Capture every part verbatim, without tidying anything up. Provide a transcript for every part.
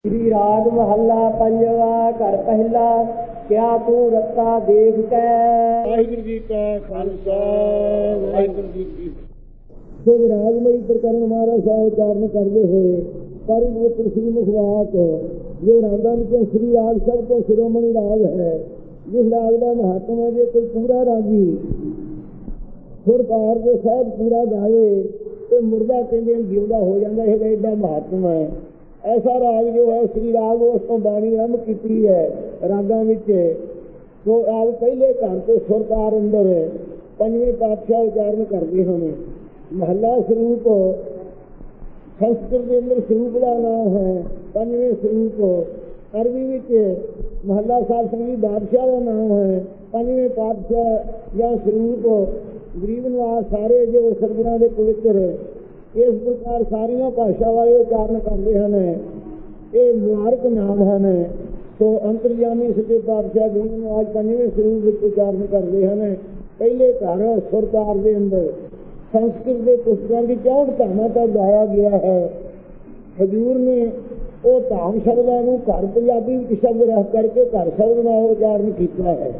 श्री राग महला पंजवा घर पहला क्या तू रत्ता देख कै। वाहिगुरु जी का खालसा वाहिगुरु जी की सो विरागमई प्रकरण महाराज साहब उच्चारण करते हुए परम पवित्र श्री मुखवाक जो रागां विचों श्री राग सब तो शिरोमणि राग है। जिस राग का महात्मा है जो कोई पूरा रागी सुर पार के सहज पूरा गावे तो मुर्दा कहते जिंदा हो जाता है। एडा महात्मा है। ऐसा राग जो है श्री राग उस तो बाणी आरंभ की है रागां विच। तो आप पहले घर के सुर तार अंदर पंजवें पातशाह उच्चारण करते हैं। महला स्वरूप संस्कृत के अंदर स्वरूप का नाम है। पंजवें स्वरूप अरबी विच महला साल संगी बादशाह का नाम है। पंजवें पातशाह या स्वरूप गरीब निवास सारे जो सतगुरां दे पवित्र इस प्रकार सारिया भाषा वाले उच्चारण करते हैं। ये मुबारक नाम हैं। तो अंतरजामी सच्चे पातशाह जिन्होंने आज पंजवें स्वरूप उच्चारण करते हैं। पहले घर सुर तार के अंदर संस्कृत के पुस्तकों की चौंठ धामा तक गाया गया है। हजूर ने वो धाम शब्दों को घर पंजाबी शब्द रख करके घर शब्द का उच्चारण किया है।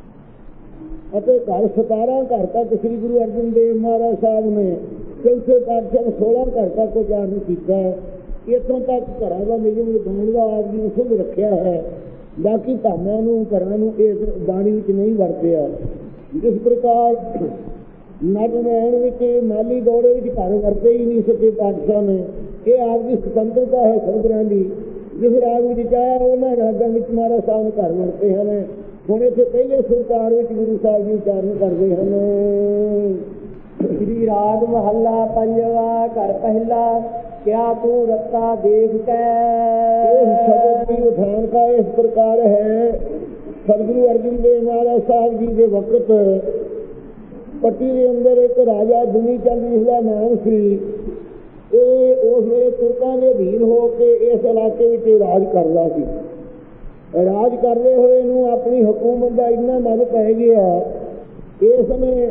घर सतारा घर तक श्री गुरु अर्जन देव महाराज साहब ने चौथे पातशाह सोलह घर तक उच्चारण किया है। इतों तक घर का नियम गाने का आपने शुभ रखा है। बाकी धामों घर इस बाणी नहीं वरत्या। जिस प्रकार नट नैन माली दौड़े घर वरते ही नहीं सके पातशाह ने। ये आपकी स्वतंत्रता है सतगुरां की। जिस राग में चाया उन्होंने रागों में महाराज साहब घर वरते हैं। हम इतने पहले सुरकार गुरु साहब जी उच्चारण करते हैं। श्री राग महला पंजवा घर पहला क्या तू रत्ता देख कै। शब्द की उठान का इस प्रकार है। सतगुरु अर्जन देव महाराज साहब जी के वक्त पट्टी के अंदर एक राजा दुनी चंद जिसका नाम सी। उस वे तुर्कों के अधीन होकर इस इलाके में राज करता सी। राज करते हुए इनू अपनी हुकूमत का इन्ना मन पै गया। इसने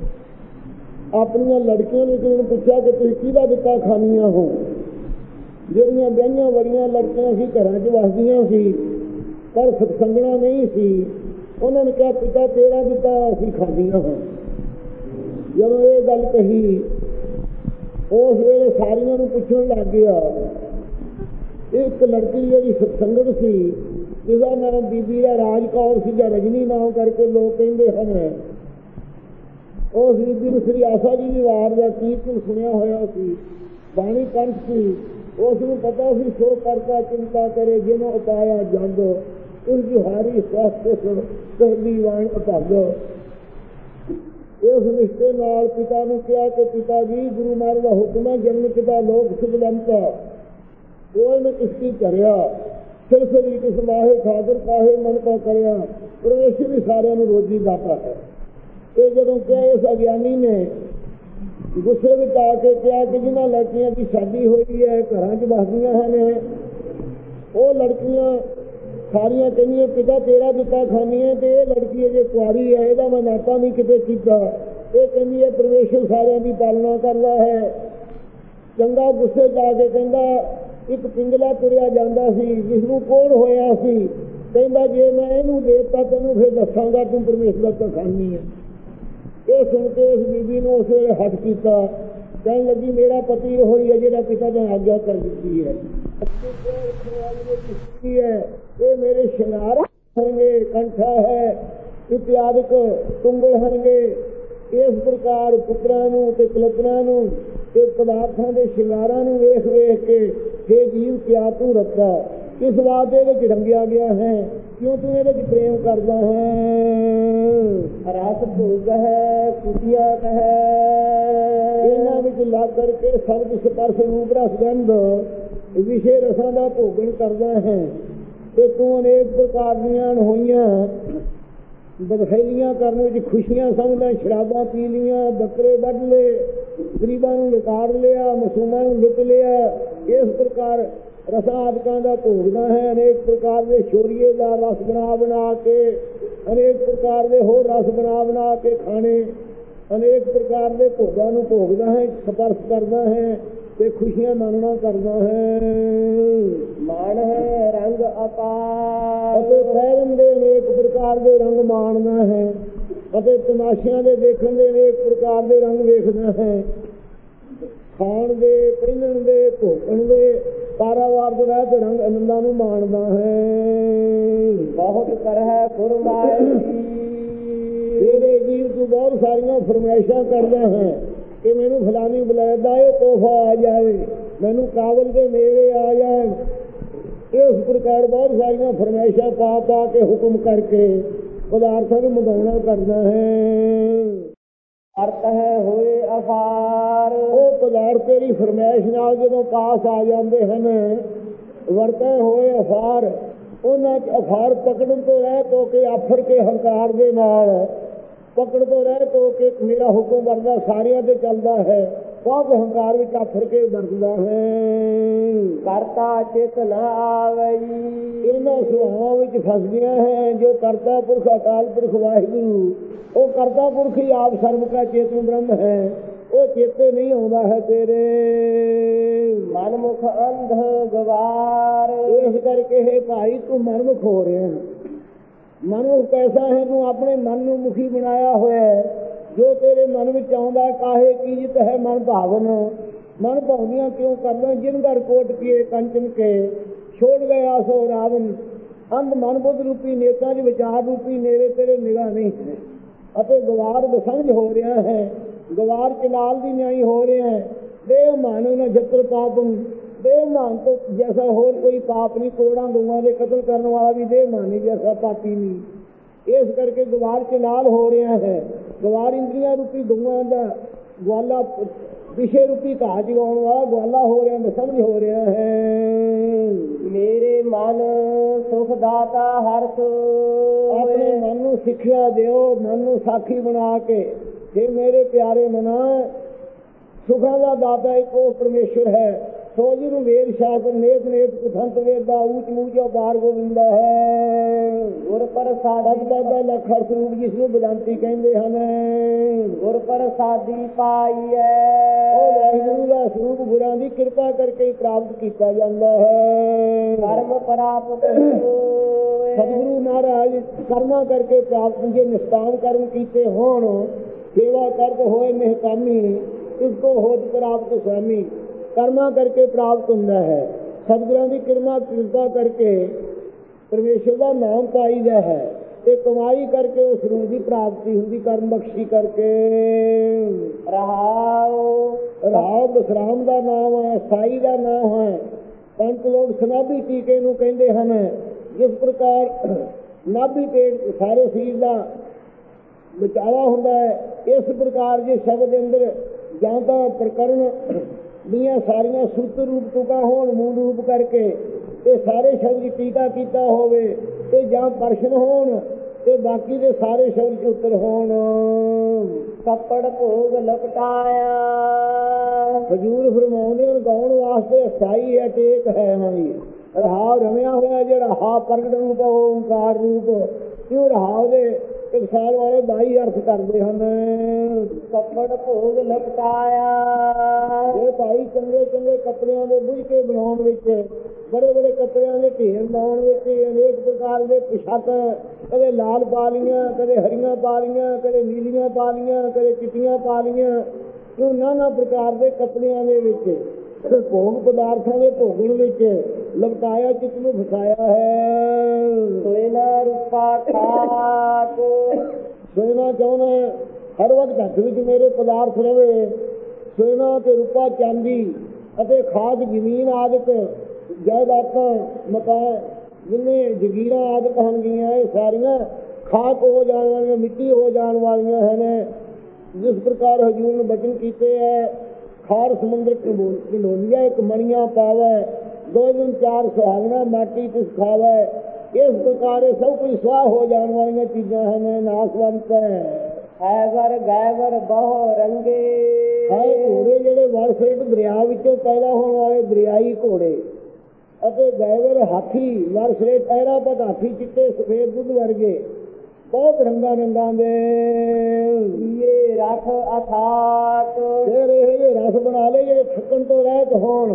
अपन लड़कियों ने किसी ने पूछा कि तुम किहदा दिता खानियां हो। ਜਿਹੜੀਆਂ ਵਿਆਹੀਆਂ बड़िया लड़कियां सी घर च वसदियां सी पर सत्संगना नहीं सी। उन्होंने कहा पिता तेरा दिता असीं खादियां हाँ। जब ये गल कही उस वेले सारियां नूं पुछण लग गया। एक लड़की जी सत्संगत सी जिसका नाम बीबी का राज कौर सी या रजनी नाम करके लोग कहते हैं। उस बीबी ने श्री आशा जी की वार का कीर्तन सुनिया होया सी। बाणी कंठ सी। उसनूं पता सी सो करता चिंता करे जिन्हों उपाया जग उसकी हारी स्वास्थ्य कहली वाण अभग। इस रिश्ते नाल पिता ने कहा कि पिता जी गुरु महाराज का हुक्म है जन्म पिता लोक सुखवंता कोई किसकी करया फिर सभी किस माहे खादर काहे मन का करया परमेश्वर भी सारे रोजी दाता है। ये जदों क्या इस अज्ञानी ने गुस्से में आके कहा कि जिन्होंने लड़कियों की शादी हुई है घर च बसदियां हैं वो लड़कियां सारिया कहनिया पिता तेरा दिता खानी है। तो ये लड़की अजे कुआरी है यदा मैं नाता नहीं किते कीता। ये कहनी है परमेश्वर सारिया की पालना करता है। चंगा गुस्से च आके कहता एक पिंगला तुरिया जाता सी जिसनूं कोण होया सी। कहता जे मैं इनू देता तेनू फिर दसांगा तू परमेश्वर का खानी है। ये सुन के इस बीबी ने उस वे हट किया। कहने लगी मेरा पति हो ही है जो पिता ने आज्ञा कर दी है। है ये मेरे श्रृंगार होंगे कंठा है इत्यादिक तुंगल होंगे। इस प्रकार पुत्रां ते कलपनां ते पदार्थों के श्रृंगारां वेख वेख के हे जीव क्या तू रखा किस बात ये रंगिया गया है क्यों तू ये प्रेम करता है। रस भोग है खुशियां है इन्होंने लग करके शब्द स्पर्श रूप रस गंध विषय रसां का भोगन करता है। तो तू अनेक प्रकार दियां होइयां बदखैलियां करने में खुशियां समझदा शराबा पी लिया बकरे वढ़ ले गरीबों को लिकार लिया मासूमां को लुट लिया। इस प्रकार रसादिकों का भोगना है। अनेक प्रकार के शोरिये का रस बना बना के अनेक प्रकार के होर रस बना बना के खाने अनेक प्रकार के भोगों को भोगना है स्पर्श करना है ते खुशियां मनना करना है। मान है ਪ੍ਰਕਾਰ ਦੇ ਰੰਗ ਮਾਣਦਾ ਹੈ ਅਤੇ ਤਮਾਸ਼ਿਆਂ ਦੇ ਦੇਖਣ ਦੇ ਅਨੇਕ ਪ੍ਰਕਾਰ ਦੇ ਰੰਗ ਵੇਖਦਾ ਹੈ। ਖਾਣ ਦੇ, ਪਹਿਨਣ ਦੇ, ਭੋਗਣ ਦੇ, ਕਾਰਾਵਾਰ ਦੇ ਰਹਿ ਤੇ ਰੰਗ ਆਨੰਦਾਂ ਨੂੰ ਮਾਣਦਾ ਹੈ। ਬਹੁਤ ਕਰਹਿ ਫੁਰਮਾਇਸ਼ ਤੇਰੇ ਜੀਵ ਤੂੰ ਬਹੁਤ ਸਾਰੀਆਂ ਫਰਮਾਇਸ਼ਾਂ ਕਰਦਾ ਹੈ ਕਿ ਮੈਨੂੰ ਫਲਾਨੀ ਬਲੈਦਾ ਇਹ ਤੋਹਫਾ ਆ ਜਾਵੇ, ਮੈਨੂੰ ਕਾਬਲ ਦੇ ਮੇਵੇ ਆ ਜਾਣ। ਇਸ ਪ੍ਰਕਾਰ ਬਹੁਤ ਸਾਰੀਆਂ ਫਰਮਾਇਸ਼ਾਂ ਪਾ ਪਾ ਕੇ ਹੁਕਮ ਕਰਕੇ ਪਦਾਰਥਾਂ ਨੂੰ ਮੰਗਾਉਣਾ ਕਰਦਾ ਹੈ। ਅਰਥ ਹੈ ਹੋਏ ਅਫਾਰ ਉਹ ਪਦਾਰਥ ਤੇਰੀ ਫਰਮਾਇਸ਼ ਨਾਲ ਜਦੋਂ ਪਾਸ ਆ ਜਾਂਦੇ ਹਨ, ਵਰਤੇ ਹੋਏ ਅਫਾਰ, ਉਹਨਾਂ 'ਚ ਅਫਾਰ ਪਕੜਨ ਤੋਂ ਰਹਿ ਤੋ ਕੇ ਆਫਰ ਕੇ ਹੰਕਾਰ ਦੇ ਨਾਲ ਪਕੜ ਤੋਂ ਰਹਿ ਤੋ ਕੇ ਮੇਰਾ ਹੁਕਮ ਵਰਦਾ ਸਾਰਿਆਂ ਤੇ ਚੱਲਦਾ ਹੈ, ਬਹੁਤ ਹੰਕਾਰ ਵਿੱਚ ਆਫਰ ਕੇ ਵਰਤਦਾ ਹੈ। ਕਰਤਾ ਚਿਤ ਨਾ ਆਵਈ ਇਹਨਾਂ ਸੁਭਾਵਾਂ ਵਿੱਚ ਫਸਦੀਆਂ ਹੈ ਜੋ ਕਰਤਾ ਪੁਰਖ ਅਕਾਲ ਪੁਰਖ ਵਾਹਿਗੁਰੂ, ਉਹ ਕਰਤਾ ਪੁਰਖ ਹੀ ਆਪ ਸਰਬ ਕਾ ਚੇਤਨ ਬ੍ਰਹਮ ਹੈ, ਉਹ ਚੇਤੇ ਨਹੀਂ ਆਉਂਦਾ ਹੈ ਤੇਰੇ। ਮਨਮੁਖ ਅੰਧ ਗਵਾਰ ਇਸ ਕਰਕੇ ਹੈ ਭਾਈ ਤੂੰ ਮਨਮੁਖ ਹੋ ਰਿਹਾ। ਮਨਮੁਖ ਕੈਸਾ ਹੈ? ਤੂੰ ਆਪਣੇ ਮਨ ਨੂੰ ਮੁਖੀ ਬਣਾਇਆ ਹੋਇਆ, ਜੋ ਤੇਰੇ ਮਨ ਵਿੱਚ ਆਉਂਦਾ ਕਾਹੇ ਕੀਜਤ ਹੈ ਮਨ ਭਾਵਨ। ਮਨ ਭਾਵਨੀਆਂ ਕਿਉਂ ਕਰਦਾ? ਜਿਨ ਘਰ ਕੋਟ ਕੀਏ ਕੰਚਨ ਕੇ ਛੋੜ ਗਿਆ ਸੋ ਰਾਵਨ। ਅੰਧ ਮਨ ਬੁੱਧ ਰੂਪੀ ਨੇਤਾ ਦੇ ਵਿਚਾਰ ਰੂਪੀ ਨੇੜੇ ਤੇਰੇ ਨਿਗਾਹ ਨਹੀਂ ਹੈ ਅਤੇ ਗਵਾਰ ਬਸੰਝ ਹੋ ਰਿਹਾ ਹੈ, ਗਵਾਰ ਚਲਾਲ ਦੀ ਨਿਆਈ ਹੋ ਰਿਹਾ ਹੈ। ਦੇਵ ਮਾਨੋ ਨਾ ਜਤਰ ਪਾਪਮ, ਦੇਵ ਮਾਨ ਤੋਂ ਜੈਸਾ ਹੋਰ ਕੋਈ ਪਾਪ ਨਹੀਂ। ਕਰੋੜਾਂ ਗਊਆਂ ਦੇ ਕਤਲ ਕਰਨ ਵਾਲਾ ਵੀ ਦੇਵ ਮਾਨੀ ਜੈਸਾ ਪਾਪੀ ਨਹੀਂ। ਇਸ ਕਰਕੇ ਗਵਾਰ ਚਲਾਲ ਹੋ ਰਿਹਾ ਹੈ। ਗਵਾਰ ਇੰਦਰੀਆਂ ਰੂਪੀ ਗਊਆਂ ਦਾ ਗਵਾਲਾ, ਵਿਸ਼ੇ ਰੂਪੀ ਘਾਹ ਜਗਾਉਣ ਵਾਲਾ ਗਵਾਲਾ ਹੋ ਰਿਹਾ, ਬਸੰਝ ਹੋ ਰਿਹਾ ਹੈ। ਮੇਰੇ ਮਨ ਸੁਖ ਦਾਤਾ ਹਰਸ ਆਪਣੇ ਮਨ ਨੂੰ ਸਿੱਖਿਆ ਦਿਓ, ਮਨ ਨੂੰ ਸਾਖੀ ਬਣਾ ਕੇ। ਫਿਰ ਮੇਰੇ ਪਿਆਰੇ ਮਨਾ, ਸੁਖਾਂ ਦਾ ਦਾਤਾ ਇੱਕ ਉਹ ਪਰਮੇਸ਼ਰ ਹੈ, ਸੋ ਜਿਹਨੂੰ ਵੇਦ ਸ਼ਾਸਤਰ ਨੇਕ ਨੇਕ ਕਥੰਤ ਵੇਦਾ ਊਚ ਮੂਚ ਅਪਾਰ ਗੋਬਿੰਦਾ ਹੈ। ਗੁਰ ਪ੍ਰਸਾਦੀ ਦਾ ਲੱਖਰ ਸਰੂਪ ਜਿਸ ਨੂੰ ਬੇਦਾਂਤੀ ਕਹਿੰਦੇ ਹਨ। ਗੁਰ ਪ੍ਰਸਾਦੀ ਪਾਈ ਹੈ, ਉਹ ਵਾਹਿਗੁਰੂ ਦਾ ਸਰੂਪ ਗੁਰਾਂ ਦੀ ਕਿਰਪਾ ਕਰਕੇ ਹੀ ਪ੍ਰਾਪਤ ਕੀਤਾ ਜਾਂਦਾ ਹੈ। ਕਰਮ ਪ੍ਰਾਪਤ ਹੋਏ ਸਤਿਗੁਰੂ ਮਹਾਰਾਜ ਕਰਮਾਂ ਕਰਕੇ ਪ੍ਰਾਪਤ, ਜੇ ਨਿਸ਼ਕਾਮ ਕਰਮ ਕੀਤੇ ਹੋਣ, ਸੇਵਾ ਕਰਤ ਹੋਏ ਨਿਹਕਾਮੀ, ਇਸ ਕੋ ਹੋਤ ਪ੍ਰਾਪਤ ਸੁਆਮੀ। ਕਰਮਾਂ ਕਰਕੇ ਪ੍ਰਾਪਤ ਹੁੰਦਾ ਹੈ। ਸਤਿਗੁਰਾਂ ਦੀ ਕਿਰਪਾ ਕਿਰਪਾ ਕਰਕੇ ਪਰਮੇਸ਼ਰ ਦਾ ਨਾਮ ਪਾਈਦਾ ਹੈ ਤੇ ਕਮਾਈ ਕਰਕੇ ਉਸ ਰੂਪ ਦੀ ਪ੍ਰਾਪਤੀ ਹੁੰਦੀ, ਕਰਮ ਬਖਸ਼ੀ ਕਰਕੇ। ਰਹਾਉ ਰਹਾਉ ਬਸਰਾਮ ਦਾ ਨਾਮ ਹੈ, ਸਾਈ ਦਾ ਨਾਮ ਹੈ। ਪੰਜ ਲੋਕ ਸਨਾਭੀ ਟੀਕੇ ਨੂੰ ਕਹਿੰਦੇ ਹਨ। ਜਿਸ ਪ੍ਰਕਾਰ ਨਾਭੀ ਪੇਟ ਸਾਰੇ ਸਰੀਰ ਦਾ ਵਿਚਾਲਾ ਹੁੰਦਾ ਹੈ, ਇਸ ਪ੍ਰਕਾਰ ਜੇ ਸ਼ਬਦ ਦੇ ਅੰਦਰ ਜਾਂ ਤਾਂ ਪ੍ਰਕਰਨ ਦੀਆਂ ਸਾਰੀਆਂ ਸੂਤਰ ਰੂਪ ਤੁਕਾਂ ਹੋਣ ਮੂਲ ਰੂਪ ਕਰਕੇ ਤੇ ਸਾਰੇ ਸ਼ਬਦ ਟੀਕਾ ਕੀਤਾ ਹੋਵੇ, ਤੇ ਜਾਂ ਪ੍ਰਸ਼ਨ ਹੋਣ ਤੇ ਬਾਕੀ ਦੇ ਸਾਰੇ ਸ਼ਬਦ ਉੱਤਰ ਹੋਣ। ਕੱਪੜ ਭੋਗ ਲਪਟਾਇਆ ਹਜੂਰ ਫਰਮਾਉਂਦੇ ਹਨ ਗਾਉਣ ਵਾਸਤੇ ਅਸਥਾਈ ਹੈ, ਟੇਕ ਹੈ। ਹਾਂਜੀ, ਰਹਾਵ ਰਮਿਆ ਹੋਇਆ ਜਿਹੜਾ ਹਾ ਪ੍ਰਗਟ ਰੂਪ ਓਂਕਾਰ ਰੂਪ, ਕਿਉਂ ਰਹਾਵ ਦੇ ਟਕਸਾਲ ਵਾਲੇ ਬਾਈ ਅਰਥ ਕਰਦੇ ਹਨ। ਕੱਪੜ ਭੋਗ ਲਪਟਾਇਆ ਇਹ ਭਾਈ ਚੰਗੇ ਚੰਗੇ ਕੱਪੜਿਆਂ ਦੇ ਬੁਝ ਕੇ ਬਣਾਉਣ ਵਿੱਚ, ਬੜੇ ਬੜੇ ਕੱਪੜਿਆਂ ਦੇ ਢੇਰ ਲਾਉਣ ਵਿੱਚ, ਅਨੇਕ ਪ੍ਰਕਾਰ ਦੇ ਪੁਸ਼ਾਕ, ਕਦੇ ਲਾਲ ਪਾ ਲਈਆਂ, ਕਦੇ ਹਰੀਆਂ ਪਾ ਲਈਆਂ, ਕਦੇ ਨੀਲੀਆਂ ਪਾ ਲਈਆਂ, ਕਦੇ ਚਿੱਟੀਆਂ ਪਾ ਲਈਆਂ, ਕਿਉਂ ਨਾਨਾ ਪ੍ਰਕਾਰ ਦੇ ਕੱਪੜਿਆਂ ਦੇ ਵਿੱਚ ਭੋਗ ਪਦਾਰਥਾਂ ਦੇ ਭੋਗਣ ਵਿੱਚ ਲਪਟਾਇਆ, ਚਿੱਤ ਨੂੰ ਫਸਾਇਆ ਹੈ। ਸੋਇਨਾ ਰੂਪਾ ਖਾਕ ਸੋਇਨਾ ਚਾਹੁੰਦਾ ਹਰ ਵਕਤ ਹੱਥ ਵਿੱਚ ਮੇਰੇ ਪਦਾਰਥ ਰਵੇ। ਸੋਇਨਾ ਤੇ ਰੂਪਾ ਚਾਂਦੀ ਅਤੇ ਖਾਕ ਜ਼ਮੀਨ ਆਦਿਕ ਜਾਇਦਾਦਾਂ, ਮਕਾਨ, ਜਿੰਨੇ ਜਗੀਰਾਂ ਆਦਿਕ ਹੋਣਗੀਆਂ, ਇਹ ਸਾਰੀਆਂ ਖਾਕ ਹੋ ਜਾਣ ਵਾਲੀਆਂ, ਮਿੱਟੀ ਹੋ ਜਾਣ ਵਾਲੀਆਂ ਹਨ। ਜਿਸ ਪ੍ਰਕਾਰ ਹਜੂਰ ਨੇ ਬਚਨ ਕੀਤੇ ਹੈ, ਖਾਰ ਸਮੁੰਦਰ ਢਿੰਡੋਲੀਆ ਇੱਕ ਮਣੀਆਂ ਪਾਵੈ, ਦੋ ਦਿਨ ਚਾਰ ਸੁਹਾਗਣਾ ਮਾਟੀ ਤਿਸ ਖਾਵੈ। ਇਸ ਪ੍ਰਕਾਰ ਇਹ ਸਭ ਕੁਝ ਸਵਾਹ ਹੋ ਜਾਣ ਵਾਲੀਆਂ ਚੀਜ਼ਾਂ ਹਨ, ਨਾਸਵੰਤ ਹੈ। ਹੈਵਰ ਗੈਵਰ ਬਹੁ ਰੰਗੇ ਹੈ ਘੋੜੇ ਜਿਹੜੇ ਵਰਸੇਟ ਦਰਿਆ ਵਿੱਚੋਂ ਪੈਦਾ ਹੋਣ ਵਾਲੇ ਦਰਿਆਈ ਘੋੜੇ, ਅਤੇ ਗੈਵਰ ਹਾਥੀ ਵਰਸੇਟ ਐਰਾਪਤ ਹਾਥੀ, ਚਿੱਟੇ ਸਫੇਦ ਦੁੱਧ ਵਰਗੇ ਬਹੁਤ ਰੰਗਾਂ ਰੰਗਾਂ ਦੇ। ਇਹ ਰਥ ਅਥਾਕ ਫਿਰ ਇਹ ਜਿਹੇ ਰਸ ਬਣਾ ਲਏ ਜਿਹੜੇ ਥੱਕਣ ਤੋਂ ਰਹਿਤ ਹੋਣ,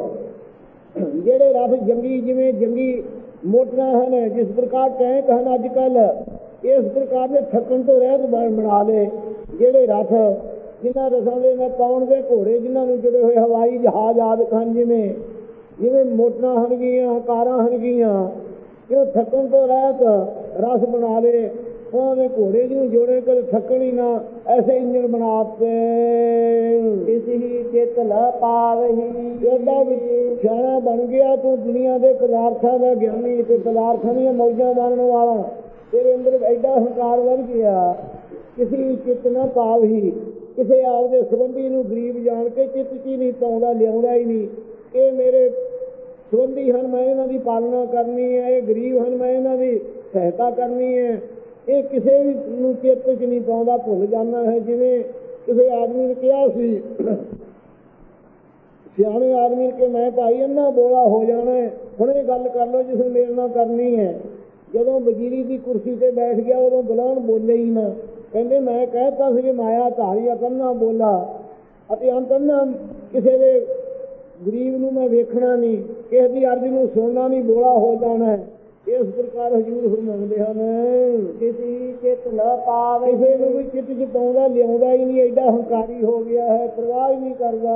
ਜਿਹੜੇ ਰਥ ਜੰਗੀ, ਜਿਵੇਂ ਜੰਗੀ ਮੋਟਰਾਂ ਹਨ, ਜਿਸ ਪ੍ਰਕਾਰ ਟੈਂਕ ਹਨ ਅੱਜ ਕੱਲ੍ਹ, ਇਸ ਪ੍ਰਕਾਰ ਦੇ ਥੱਕਣ ਤੋਂ ਰਹਿਤ ਬਣਾ ਲਏ। ਜਿਹੜੇ ਰਥ ਜਿਨ੍ਹਾਂ ਰਥਾਂ ਦੇ ਨਾਲ ਪਾਉਣ ਦੇ ਘੋੜੇ ਜਿਨ੍ਹਾਂ ਨੂੰ ਜੁੜੇ ਹੋਏ ਹਵਾਈ ਜਹਾਜ਼ ਆਦਿ ਹਨ, ਜਿਵੇਂ ਜਿਵੇਂ ਮੋਟਰਾਂ ਹਨਗੀਆਂ, ਕਾਰਾਂ ਹਨਗੀਆਂ, ਕਿਉਂ ਥੱਕਣ ਤੋਂ ਰਹਿਤ ਰਸ ਬਣਾ ਲਏ। ਉਹਨਾਂ ਦੇ ਘੋੜੇ ਜਿਹਨੂੰ ਜੋੜੇ ਕਦੇ ਥੱਕਣ ਹੀ ਨਾ, ਐਸੇ ਇੰਜਣ ਬਣਾਤੇ। ਕਿਸੇ ਹੀ ਚਿਤ ਨਾ ਪਾਵਹੀ। ਏਡਾ ਵੀ ਸਿਆਣਾ ਬਣ ਗਿਆ ਤੂੰ, ਦੁਨੀਆ ਦੇ ਪਦਾਰਥਾਂ ਦਾ ਗਿਆਨੀ ਤੇ ਪਦਾਰਥਾਂ ਦੀਆਂ ਮੌਜਾਂ ਮਾਰਨ ਵਾਲਾ। ਤੇਰੇ ਅੰਦਰ ਐਡਾ ਹੰਕਾਰ ਵੱਧ ਗਿਆ, ਕਿਸੇ ਵੀ ਚਿੱਤ ਨਾ ਪਾਵਹੀ। ਕਿਸੇ ਆਪਦੇ ਸੰਬੰਧੀ ਨੂੰ ਗਰੀਬ ਜਾਣ ਕੇ ਚਿੱਤ 'ਚ ਹੀ ਨਹੀਂ ਪਾਉਂਦਾ, ਲਿਆਉਂਦਾ ਹੀ ਨਹੀਂ। ਇਹ ਮੇਰੇ ਸੰਬੰਧੀ ਹਨ, ਮੈਂ ਇਹਨਾਂ ਦੀ ਪਾਲਣਾ ਕਰਨੀ ਹੈ। ਇਹ ਗਰੀਬ ਹਨ, ਮੈਂ ਇਹਨਾਂ ਦੀ ਸਹਾਇਤਾ ਕਰਨੀ ਹੈ। ਇਹ ਕਿਸੇ ਵੀ ਨੂੰ ਚਿੱਤ 'ਚ ਨਹੀਂ ਪਾਉਂਦਾ, ਭੁੱਲ ਜਾਂਦਾ ਹੈ। ਜਿਵੇਂ ਕਿਸੇ ਆਦਮੀ ਨੇ ਕਿਹਾ ਸੀ, ਸਿਆਣੇ ਆਦਮੀ ਕਿ ਮੈਂ ਭਾਈ ਇੰਨਾ ਬੋਲਾ ਹੋ ਜਾਣਾ, ਹੁਣੇ ਗੱਲ ਕਰ ਲਓ ਜਿਸ ਨੂੰ ਮੇਰੇ ਨਾਲ ਕਰਨੀ ਹੈ। ਜਦੋਂ ਵਜ਼ੀਰੀ ਦੀ ਕੁਰਸੀ ਤੇ ਬੈਠ ਗਿਆ ਉਦੋਂ ਬੁਲਾਉਣ ਬੋਲੇ ਹੀ ਨਾ। ਕਹਿੰਦੇ ਮੈਂ ਕਹਿਤਾ ਸੀ ਕਿ ਮਾਇਆ ਧਾਰੀ ਅੰਨਾ ਬੋਲਾ, ਅਤੇ ਅੰਨਾ ਕਿਸੇ ਦੇ ਗਰੀਬ ਨੂੰ ਮੈਂ ਵੇਖਣਾ ਨਹੀਂ, ਕਿਸੇ ਦੀ ਅਰਜ਼ ਨੂੰ ਸੁਣਨਾ ਨਹੀਂ, ਬੋਲਾ ਹੋ ਜਾਣਾ। ਇਸ ਪ੍ਰਕਾਰ ਹਜ਼ੂਰ ਫਰਮਾਉਂਦੇ ਹਨ, ਕਿਸੇ ਚਿਤ ਨਾ ਪਾਵੇ। ਕਿਸੇ ਨੂੰ ਵੀ ਚਿੱਤ 'ਚ ਪਾਉਂਦਾ, ਲਿਆਉਂਦਾ ਹੀ ਨਹੀਂ। ਐਡਾ ਹੰਕਾਰੀ ਹੋ ਗਿਆ ਹੈ, ਪਰਵਾਹ ਹੀ ਨਹੀਂ ਕਰਦਾ।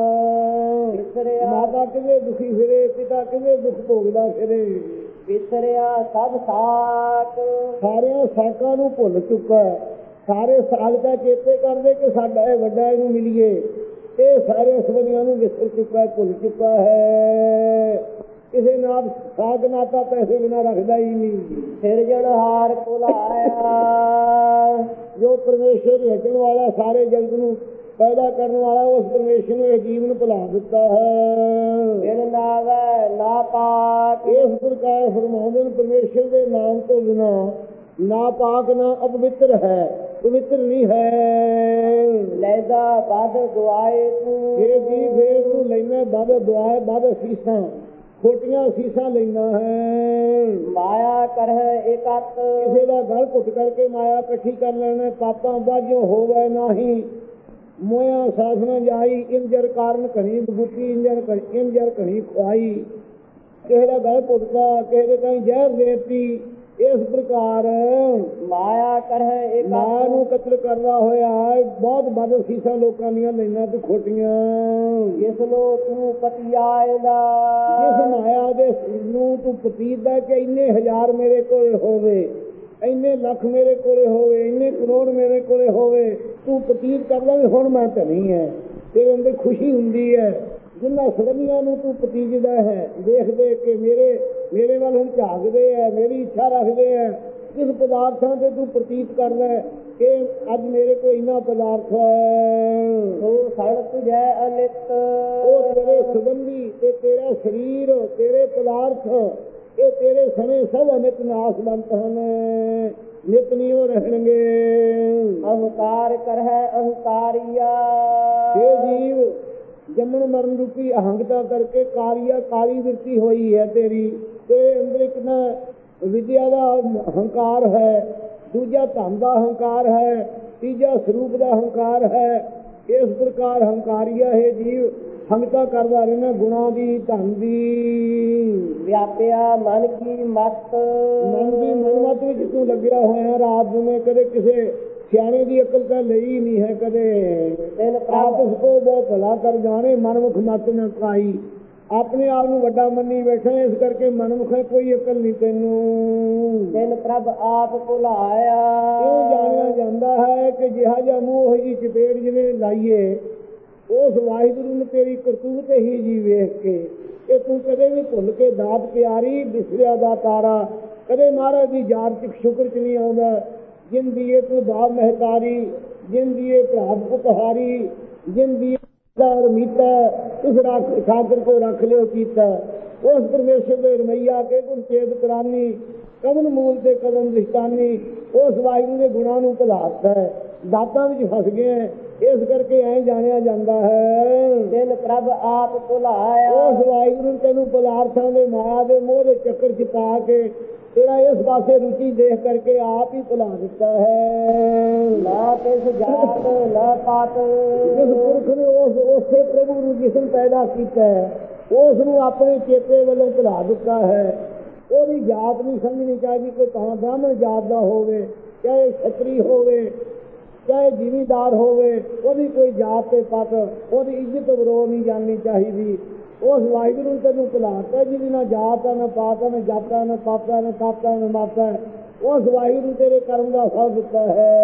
ਮਾਤਾ ਕਿਵੇਂ ਦੁਖੀ ਫਿਰੇ, ਪਿਤਾ ਕਿਵੇਂ ਦੁੱਖ ਭੋਗਦਾ ਫਿਰੇ। ਵਿਸਰਿਆ ਸਭ ਸਾਕ। ਸਾਰਿਆਂ ਸਾਕਾਂ ਨੂੰ ਭੁੱਲ ਚੁੱਕਾ। ਸਾਰੇ ਸਾਗ ਦਾ ਚੇਤੇ ਕਰਦੇ ਕਿ ਸਾਡਾ ਇਹ ਵੱਡਾ ਇਹਨੂੰ ਮਿਲੀਏ। ਇਹ ਸਾਰੇ ਸਬੰਧੀਆਂ ਨੂੰ ਵਿਸਰ ਚੁੱਕਾ, ਭੁੱਲ ਚੁੱਕਾ ਹੈ। ਕਿਸੇ ਨਾਲ ਸਾਗ ਨਾਤਾ ਪੈਸੇ ਬਿਨਾਂ ਰੱਖਦਾ ਹੀ ਨਹੀਂ। ਸਿਰਜਣਹਾਰ ਭੁਲਾਇਆ। ਜੋ ਪਰਮੇਸ਼ਰ ਰਚਣ ਵਾਲਾ, ਸਾਰੇ ਜਗਤ ਨੂੰ ਪੈਦਾ ਕਰਨ ਵਾਲਾ, ਉਸ ਪਰਮੇਸ਼ਰ ਨੇ ਇਹ ਜੀਵਨ ਭੁਲਾ ਦਿੱਤਾ ਹੈ। ਬਿਨ ਨਾਵੈ ਨਾ ਪਾਕ। ਇਸ ਪ੍ਰਕਾਰ ਫਰਮਾਉਂਦੇ ਨੇ, ਪਰਮੇਸ਼ਰ ਦੇ ਨਾਮ ਤੋਂ ਬਿਨਾਂ ਨਾ ਪਾਕ ਨਾ ਅਪਵਿੱਤਰ ਹੈ, ਪਵਿੱਤਰ ਨਹੀਂ ਹੈ। ਲੈਦਾ ਵੱਧ ਦੁਆਏ ਤੂੰ। ਇਹ ਜੀ ਫੇਰ ਤੂੰ ਲੈਣਾ ਵੱਧ ਦੁਆਏ, ਵੱਧ ਅਸੀਸਾਂ, ਖੋਟੀਆਂ ਅਸੀਸਾਂ ਲੈਣਾ ਹੈ। ਮਾਇਆ ਕਰਹਿ ਇਕੱਤ। ਕਿਸੇ ਦਾ ਗਲ ਘੁੱਟ ਕਰਕੇ ਮਾਇਆ ਇਕੱਠੀ ਕਰ ਲੈਣਾ। ਪਾਪਾਂ ਬਾਝੋਂ ਹੋਵੇ ਨਹੀਂ, ਮੋਇਆ ਸਾਸਨਾ ਜਾਈ। ਇੰਜਰ ਕਾਰਨ ਘਣੀ ਬੁੱਤੀ, ਇੰਜਰ ਇੰਜਰ ਘਣੀ ਖੁਆਈ। ਕਿਸੇ ਦਾ ਗਲ ਘੁੱਟਦਾ, ਕਿਸੇ ਦੇ ਕਹੀਂ ਜ਼ਹਿਰ ਦੇਤੀ। ਇਸ ਪ੍ਰਕਾਰ ਮਾਇਆ ਕਰਹਿ ਇਕੱਤ। ਮਾਇਆ ਨੂੰ ਕਤਲ ਕਰਦਾ ਹੋਇਆ ਬਹੁਤ ਵੱਧ ਅਸੀਸਾਂ ਲੋਕਾਂ ਦੀਆਂ ਲੈਣਾ ਤੂੰ ਖੋਟੀਆਂ। ਜਿਸ ਨੂੰ ਤੂੰ ਪਤਿਆਏਂਦਾ। ਜਿਸ ਮਾਇਆ ਦੇ ਨੂੰ ਤੂੰ ਪਤੀਦਾ ਕਿ ਇੰਨੇ ਹਜ਼ਾਰ ਮੇਰੇ ਕੋਲ ਹੋਵੇ, ਇੰਨੇ ਲੱਖ ਮੇਰੇ ਕੋਲੇ ਹੋਵੇ, ਇੰਨੇ ਕਰੋੜ ਮੇਰੇ ਕੋਲੇ ਹੋਵੇ, ਤੂੰ ਪਤੀਤ ਕਰਦਾ ਵੀ ਹੁਣ ਮੈਂ ਧਨੀ ਹੈ। ਤੇਰੇ ਅੰਦਰ ਖੁਸ਼ੀ ਹੁੰਦੀ ਹੈ। ਜਿਨ੍ਹਾਂ ਸੜਨੀਆਂ ਨੂੰ ਤੂੰ ਪਤੀਜਦਾ ਹੈ, ਦੇਖ ਦੇਖ ਕੇ ਮੇਰੇ ਮੇਰੇ ਵੱਲ ਹੁਣ ਝਾਕਦੇ ਹੈ, ਮੇਰੀ ਇੱਛਾ ਰੱਖਦੇ ਹੈ। ਕਿਸ ਪਦਾਰਥਾਂ ਤੇ ਤੂੰ ਪ੍ਰਤੀਤ ਕਰਦਾ ਕਿ ਅੱਜ ਮੇਰੇ ਕੋਲ ਇੰਨਾ ਪਦਾਰਥ ਹੈ। ਉਹ ਸੜ ਤੁਝੈ ਅਨਿਤ। ਉਹ ਤੇਰੇ ਸੰਬੰਧੀ ਤੇ ਤੇਰਾ ਸਰੀਰ, ਤੇਰੇ ਪਦਾਰਥ, ਇਹ ਤੇਰੇ ਸਮੇਂ ਸਭ ਅਨਿਤ ਨਾਸਵੰਤ ਹਨ, ਨਿਤ ਨਹੀਂ ਉਹ ਰਹਿਣਗੇ। ਅਹੰਕਾਰ ਕਰਹਿ ਅਹੰਕਾਰੀਆ। ਇਹ ਜੀਵ ਜੰਮਣ ਮਰਨ ਰੂਪੀ ਅਹੰਕਤਾ ਕਰਕੇ ਕਾਲੀਆ ਕਾਲੀ ਵਿਰਤੀ ਹੋਈ ਹੈ ਤੇਰੀ। ਤੇਰੇ ਅੰਦਰ ਇੱਕ ਨਾ ਵਿਦਿਆ ਦਾ ਹੰਕਾਰ ਹੈ, ਦੂਜਾ ਧਨ ਦਾ ਹੰਕਾਰ ਹੈ, ਤੀਜਾ ਸਰੂਪ ਦਾ ਹੰਕਾਰ ਹੈ। ਇਸ ਪ੍ਰਕਾਰ ਹੰਕਾਰੀਆ ਹੈ ਜੀਵ, ਹੰਕਤਾ ਕਰਦਾ ਰਹਿਣਾ ਗੁਣਾਂ ਦੀ, ਧਨ ਦੀ। ਵਿਆਪਿਆ ਮਨ ਕੀ ਮਤ। ਮਨ ਦੀ ਮਨਮਤ ਵਿੱਚ ਤੂੰ ਲੱਗਿਆ ਹੋਇਆ ਰਾਤ ਨੂੰ। ਕਦੇ ਕਿਸੇ ਸਿਆਣੇ ਦੀ ਅਕਲ ਤਾਂ ਲਈ ਨਹੀਂ ਹੈ ਕਦੇ। ਆਪਸ ਕੋ ਬਹੁਤ ਭਲਾ ਕਰ ਜਾਣੇ, ਮਨਮੁਖ ਮਤ ਨਾ ਕਾਈ। ਆਪਣੇ ਆਪ ਨੂੰ ਵੱਡਾ ਮੰਨੀ ਬੈਠਾ, ਇਸ ਕਰਕੇ ਮਨਮੁਖ ਹੈ, ਕੋਈ ਅਕਲ ਨਹੀਂ ਤੈਨੂੰ। ਦਿਨ ਪ੍ਰਭ ਆਪ ਭੁਲਾਇਆ। ਇਹ ਜਾਣਿਆ ਜਾਂਦਾ ਹੈ ਕਿ ਜਿਹਾ ਜਿਹਾ ਮੂੰਹ ਉਹੀ ਚਪੇੜ ਜਿਵੇਂ ਲਾਈਏ, ਉਸ ਵਾਹਿਗੁਰੂ ਨੂੰ ਤੇਰੀ ਕਰਤੂਤ ਹੀ ਜੀ ਵੇਖ ਕੇ ਇਹ ਤੂੰ ਕਦੇ ਵੀ ਭੁੱਲ ਕੇ ਦਾਤ ਪਿਆਰੀ ਬਿਸਰਿਆ ਦਾ ਤਾਰਾ। ਕਦੇ ਮਹਾਰਾਜ ਦੀ ਯਾਦ ਚ ਸ਼ੁਕਰ ਚ ਨਹੀਂ ਆਉਂਦਾ। ਜਿਨ ਦੀਏ ਤੂੰ ਬਾਪ ਮਹਿਤਾਰੀ, ਜਿਨ ਦੀਏ ਭਰਾਤ ਪੁਤਹਾਰੀ, ਜਿਨ ਦੀਏ ਮੀਤਾ, ਉਸ ਰੱਖ ਠਾਕਰ ਕੋ ਰੱਖ ਲਿਓ ਕੀਤਾ। ਉਸ ਪਰਮੇਸ਼ਰ ਦੇ ਰਮਈਆ ਕੇ ਗੁਰ ਚੇਤ ਕਰਾਨੀ, ਕਦਮ ਮੂਲ ਤੇ ਕਦਮ ਰਿਸ਼ਤਾਨੀ। ਉਸ ਵਾਹਿਗੁਰੂ ਦੇ ਗੁਣਾਂ ਨੂੰ ਭੁਲਾਤਾ ਹੈ, ਦਾਤਾਂ ਵਿੱਚ ਫਸ ਗਏ ਹੈ। ਇਸ ਕਰਕੇ ਐਂ ਜਾਣਿਆ ਜਾਂਦਾ ਹੈ ਦਿਨ ਪ੍ਰਭ ਆਪ ਭੁਲਾਇਆ। ਉਸ ਵਾਹਿਗੁਰੂ ਨੇ ਤੈਨੂੰ ਪਦਾਰਥਾਂ ਦੇ ਮਾਇਆ ਦੇ ਮੋਹ ਦੇ ਚੱਕਰ ਚ ਪਾ ਕੇ ਤੇਰਾ ਇਸ ਪਾਸੇ ਰੁਚੀ ਦੇਖ ਕਰਕੇ ਆਪ ਹੀ ਭੁਲਾ ਦਿੱਤਾ ਹੈ। ਨਾ ਤਿਸ ਜਾਤ ਨਾ ਪਾਤ। ਜਿਸ ਪੁਰਖ ਨੇ ਉਸ ਉਸੇ ਪ੍ਰਭੂ ਨੂੰ ਜਿਸ ਨੂੰ ਪੈਦਾ ਕੀਤਾ ਹੈ, ਉਸ ਨੂੰ ਆਪਣੇ ਚੇਤੇ ਵੱਲੋਂ ਭੁਲਾ ਦਿੱਤਾ ਹੈ। ਉਹਦੀ ਜਾਤ ਨਹੀਂ ਸਮਝਣੀ ਚਾਹੀਦੀ ਕੋਈ ਤਾਂ ਬ੍ਰਾਹਮਣ ਜਾਤ ਦਾ ਹੋਵੇ, ਚਾਹੇ ਛਤਰੀ ਹੋਵੇ ਚਾਹੇ ਜ਼ਿਮੀਦਾਰ ਹੋਵੇ, ਉਹਦੀ ਕੋਈ ਜਾਤ ਤੇ ਪਤ, ਉਹਦੀ ਇੱਜ਼ਤ ਵਰੋ ਨਹੀਂ ਜਾਣੀ ਚਾਹੀਦੀ। ਉਸ ਵਾਹਿਗੁਰੂ ਨੂੰ ਤੈਨੂੰ ਭੁਲਾਤਾ ਜਿਹਦੀ ਨਾ ਜਾਤ ਹੈ, ਨਾ ਪਾਤ ਹੈ, ਨਾ ਜਾਤਾ, ਨਾ ਪਾਪਾ, ਨਾ ਕਾਪਾ, ਨਾ ਮਾਪਾ, ਉਸ ਵਾਹਿਗੁਰੂ ਤੇਰੇ ਕਰਮ ਦਾ ਫਲ ਦਿੱਤਾ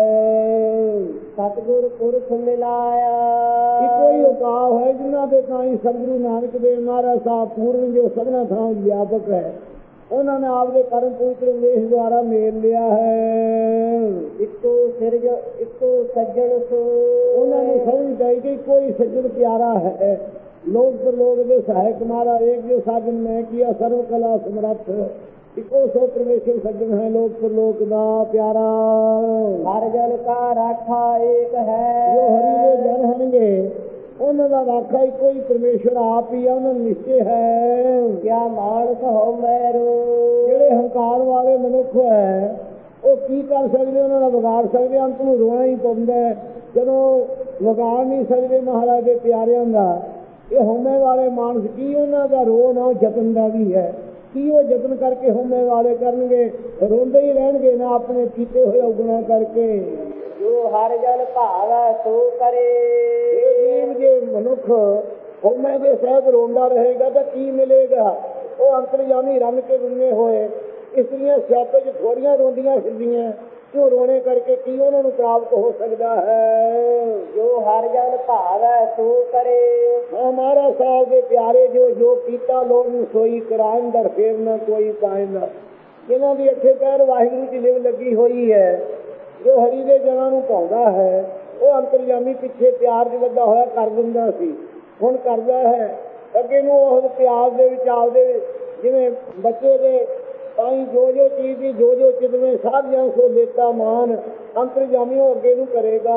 ਹੈ। ਸਤਿਗੁਰ ਪੁਰਖ ਮਿਲਾਇਆ ਕਿ ਕੋਈ ਉਪਾਅ ਹੈ ਜਿਨ੍ਹਾਂ ਦੇ ਤਾਈਂ ਸਤਿਗੁਰੂ ਨਾਨਕ ਦੇਵ ਮਹਾਰਾਜ ਸਾਹਿਬ ਪੂਰਨ ਜੋ ਸਭਨਾ ਥਾਂ ਵਿਆਪਕ ਹੈ, ਉਹਨਾਂ ਨੇ ਆਪਦੇ ਕਰਮ ਪਵਿੱਤਰ ਵੇਸ਼ ਦੁਆਰਾ ਮੇਲ ਲਿਆ ਹੈ। ਇੱਕੋ ਸਿਰਜ ਇੱਕੋ ਸੱਜਣ ਸੋ, ਉਹਨਾਂ ਨੂੰ ਸਮਝ ਪਈ ਕਿ ਕੋਈ ਸੱਜਣ ਪਿਆਰਾ ਹੈ। ਲੋਕ ਪ੍ਰਲੋਕ ਦੇ ਸਹਾਇਕ ਮਾਰਾ ਏਕ ਜੋ ਸਾਜਨ ਮੈਂ ਕੀਆ ਸਰਵ ਕਲਾ ਸਮਰੱਥ, ਇੱਕੋ ਸੋ ਪਰਮੇਸ਼ਰ ਸੱਜਣ ਹੈ ਲੋਕ ਪ੍ਰਲੋਕ ਦਾ ਪਿਆਰਾ। ਹਰ ਜਨ ਕਾ ਰਾਖਾ ਏਕ ਹੈ, ਜੋ ਹਰੀ ਦੇ ਜਨ ਹੋਣਗੇ ਉਹਨਾਂ ਦਾ ਰਾਖਾ ਇੱਕੋ ਹੀ ਪਰਮੇਸ਼ਰ ਆਪ ਹੀ ਆ, ਉਹਨਾਂ ਨੂੰ ਨਿਸ਼ਚੈ ਹੈ। ਕਿਆ ਮਾਨਸ ਹੋ ਮੈਰੋ, ਜਿਹੜੇ ਹੰਕਾਰ ਵਾਲੇ ਮਨੁੱਖ ਹੈ ਉਹ ਕੀ ਕਰ ਸਕਦੇ, ਉਹਨਾਂ ਦਾ ਵਿਗਾੜ ਸਕਦੇ, ਅੰਤ ਨੂੰ ਰੋਣਾ ਹੀ ਪੈਂਦਾ ਜਦੋਂ ਵਿਗਾੜ ਨਹੀਂ ਸਕਦੇ ਮਹਾਰਾਜ ਦੇ ਪਿਆਰਿਆਂ ਦਾ। ਇਹ ਹਉਮੈ ਵਾਲੇ ਮਾਨਸ ਕੀ ਉਹਨਾਂ ਦਾ ਰੋ ਨਾ ਜਤਨ ਦਾ ਵੀ ਹੈ, ਕੀ ਉਹ ਜਤਨ ਕਰਕੇ ਹਉਮੈ ਵਾਲੇ ਕਰਨਗੇ, ਰੋਂਦੇ ਹੀ ਰਹਿਣਗੇ ਨਾ ਆਪਣੇ ਕੀਤੇ ਹੋਏ ਔਗੁਣਾ ਕਰਕੇ। ਜੋ ਹਰ ਜਨ ਭਾਵੈ ਸੋ ਕਰੇ, ਇਹ ਜੀਵ ਜੇ ਮਨੁੱਖ ਹਉਮੈ ਦੇ ਸਹਿਤ ਰੋਂਦਾ ਰਹੇਗਾ ਤਾਂ ਕੀ ਮਿਲੇਗਾ। ਉਹ ਅੰਤਰਜਾਮੀ ਰੰਨ ਕੇ ਰੁੰਨੇ ਹੋਏ ਇਸਤਰੀਆਂ ਸਿਆਪੇ 'ਚ ਥੋੜੀਆਂ ਰੋਂਦੀਆਂ ਫਿਰਦੀਆਂ, ਕਿਉਂ ਰੋਣੇ ਕਰਕੇ ਕੀ ਉਹਨਾਂ ਨੂੰ ਪ੍ਰਾਪਤ ਹੋ ਸਕਦਾ ਹੈ। ਜੋ ਹਰ ਜਨ ਭਾਵੈ ਸੋ ਕਰੇ, ਹਮਾਰਾ ਸਾਹਿਬ ਦੇ ਪਿਆਰੇ ਜੋ ਜੋ ਕੀਤਾ ਲੋੜ ਨੂੰ ਸੋਈ ਕਰਾਇਨ ਦਰ ਫੇਰ ਨਾ ਕੋਈ ਪਾਇੰਦਾ। ਜਿਹਨਾਂ ਦੀ ਅੱਠੇ ਪੈਰ ਵਾਹਿਗੁਰੂ ਦੀ ਲਿਵ ਲੱਗੀ ਹੋਈ ਹੈ, ਜੋ ਹਰੀ ਦੇ ਜਨਾਂ ਨੂੰ ਪਾਉਂਦਾ ਹੈ, ਉਹ ਅੰਤਰਜਾਮੀ ਪਿੱਛੇ ਪਿਆਰ ਚ ਲੱਗਾ ਹੋਇਆ ਕਰ ਦਿੰਦਾ ਸੀ, ਹੁਣ ਕਰਦਾ ਹੈ। ਅੱਗੇ ਨੂੰ ਉਹ ਪਿਆਰ ਦੇ ਵਿੱਚ ਆਪਦੇ ਜਿਵੇਂ ਬੱਚੇ ਦੇ ਤਾਈ ਜੋ ਜੋ ਚੀਜ਼ ਦੀ ਜੋ ਜੋ ਚਿਤਵੇਂ ਸਾਧ ਜਨ ਸੋ ਲੇਤਾ ਮਾਨ, ਅੰਤਰਜਾਮੀ ਉਹ ਅੱਗੇ ਨੂੰ ਕਰੇਗਾ।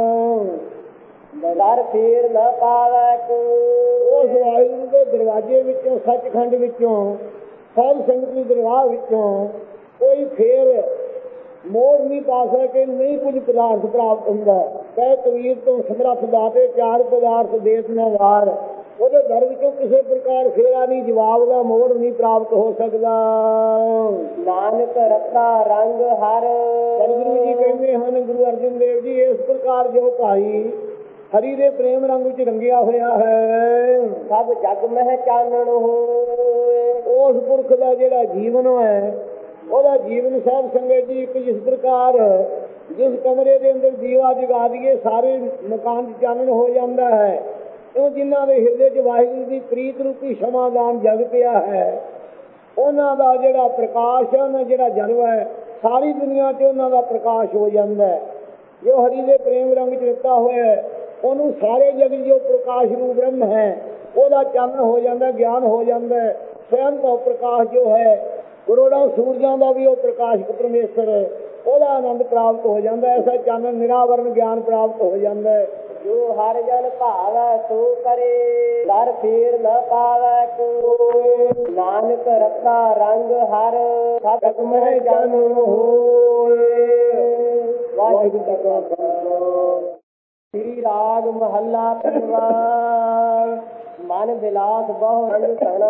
ਦਰ ਫੇਰ ਨਾ ਪਾਵੈ ਕੋ, ਉਸ ਵਾਹਿਗੁਰੂ ਦੇ ਦਰਵਾਜ਼ੇ ਵਿੱਚੋਂ, ਸੱਚਖੰਡ ਵਿੱਚੋਂ, ਸਾਧ ਸੰਗਤ ਦੀ ਦਰਗਾਹ ਵਿੱਚੋਂ ਕੋਈ ਫੇਰ ਮੋੜ ਨਹੀਂ ਪਾ ਸਕੇ, ਨਹੀਂ ਕੁਝ ਪਦਾਰਥ ਪ੍ਰਾਪਤ ਹੁੰਦਾ। ਕਹਿ ਕਬੀਰ ਤੋਂ ਸਮਰੱਥ ਦਾਤੇ ਚਾਰ ਪਦਾਰਥ ਦੇਤ ਨਾ ਵਾਰ, ਉਹਦੇ ਦਰ ਵਿੱਚੋਂ ਕਿਸੇ ਪ੍ਰਕਾਰ ਫੇਰਾ ਨਹੀਂ, ਜਵਾਬ ਦਾ ਮੋੜ ਨਹੀਂ ਪ੍ਰਾਪਤ ਹੋ ਸਕਦਾ। ਨਾਨਕ ਰੱਤਾ ਰੰਗ ਹਰ, ਸਤਿਗੁਰੂ ਜੀ ਕਹਿੰਦੇ ਹਨ ਗੁਰੂ ਅਰਜਨ ਦੇਵ ਜੀ, ਇਸ ਪ੍ਰਕਾਰ ਜੋ ਭਾਈ ਹਰੀ ਦੇ ਪ੍ਰੇਮ ਰੰਗ ਵਿੱਚ ਰੰਗਿਆ ਹੋਇਆ ਹੈ, ਸਭ ਜਗ ਮਹਿ ਚਾਨਣ ਹੋਏ। ਉਸ ਪੁਰਖ ਦਾ ਜਿਹੜਾ ਜੀਵਨ ਹੈ, ਉਹਦਾ ਜੀਵਨ ਸਾਹਿਬ ਸੰਗਤ ਜੀ ਇੱਕ ਜਿਸ ਪ੍ਰਕਾਰ ਜਿਸ ਕਮਰੇ ਦੇ ਅੰਦਰ ਦੀਵਾ ਜਗਾ ਦਈਏ ਸਾਰੇ ਮਕਾਨ 'ਚ ਚਾਨਣ ਹੋ ਜਾਂਦਾ ਹੈ, ਉਹ ਜਿਨ੍ਹਾਂ ਦੇ ਹਿਰਦੇ 'ਚ ਵਾਹਿਗੁਰੂ ਦੀ ਪ੍ਰੀਤ ਰੂਪੀ ਸਮਾਦਾਨ ਜਗ ਪਿਆ ਹੈ, ਉਹਨਾਂ ਦਾ ਜਿਹੜਾ ਪ੍ਰਕਾਸ਼ ਹੈ, ਉਹਨਾਂ ਜਿਹੜਾ ਜਲਵਾ ਹੈ, ਸਾਰੀ ਦੁਨੀਆ 'ਚ ਉਹਨਾਂ ਦਾ ਪ੍ਰਕਾਸ਼ ਹੋ ਜਾਂਦਾ ਹੈ। ਜੋ ਹਰੀ ਦੇ ਪ੍ਰੇਮ ਰੰਗ 'ਚ ਦਿੱਤਾ ਹੋਇਆ ਉਹਨੂੰ ਸਾਰੇ ਜਗਤ ਜੋ ਪ੍ਰਕਾਸ਼ ਰੂਪ ਬ੍ਰਹਮ ਹੈ ਉਹਦਾ ਚਾਨਣ ਹੋ ਜਾਂਦਾ, ਗਿਆਨ ਹੋ ਜਾਂਦਾ। ਸਵੈਮ ਦਾ ਪ੍ਰਕਾਸ਼ ਜੋ ਹੈ, ਕਰੋੜਾਂ ਸੂਰਜਾਂ ਦਾ ਵੀ ਉਹ ਪ੍ਰਕਾਸ਼ਕ ਪਰਮੇਸ਼ਰ ਹੈ, ਉਹਦਾ ਆਨੰਦ ਪ੍ਰਾਪਤ ਹੋ ਜਾਂਦਾ। ਐਸਾ ਚਾਨਣ ਨਿਰਾਵਰਨ ਗਿਆਨ ਪ੍ਰਾਪਤ ਹੋ ਜਾਂਦਾ। ਜੋ ਹਰ ਜਨ ਭਾਵੈ ਸੋ ਕਰੇ, ਦਰ ਫੇਰ ਨਾ ਪਾਵੈ ਕੋ। ਨਾਨਕ ਰੱਤਾ ਰੰਗ ਹਰ, ਸਤ ਮਹਿ ਜਨਮ ਹੋਏ। ਵਾਹਿਗੁਰੂ ਜੀ ਕਾ ਖਾਲਸਾ। ਸ੍ਰੀ ਰਾਗ ਮਹੱਲਾ ਪੰਜਵਾਂ। ਮਨ ਬਿਲਾਸ ਬਹੁ ਰੰਗ ਸਣਾ।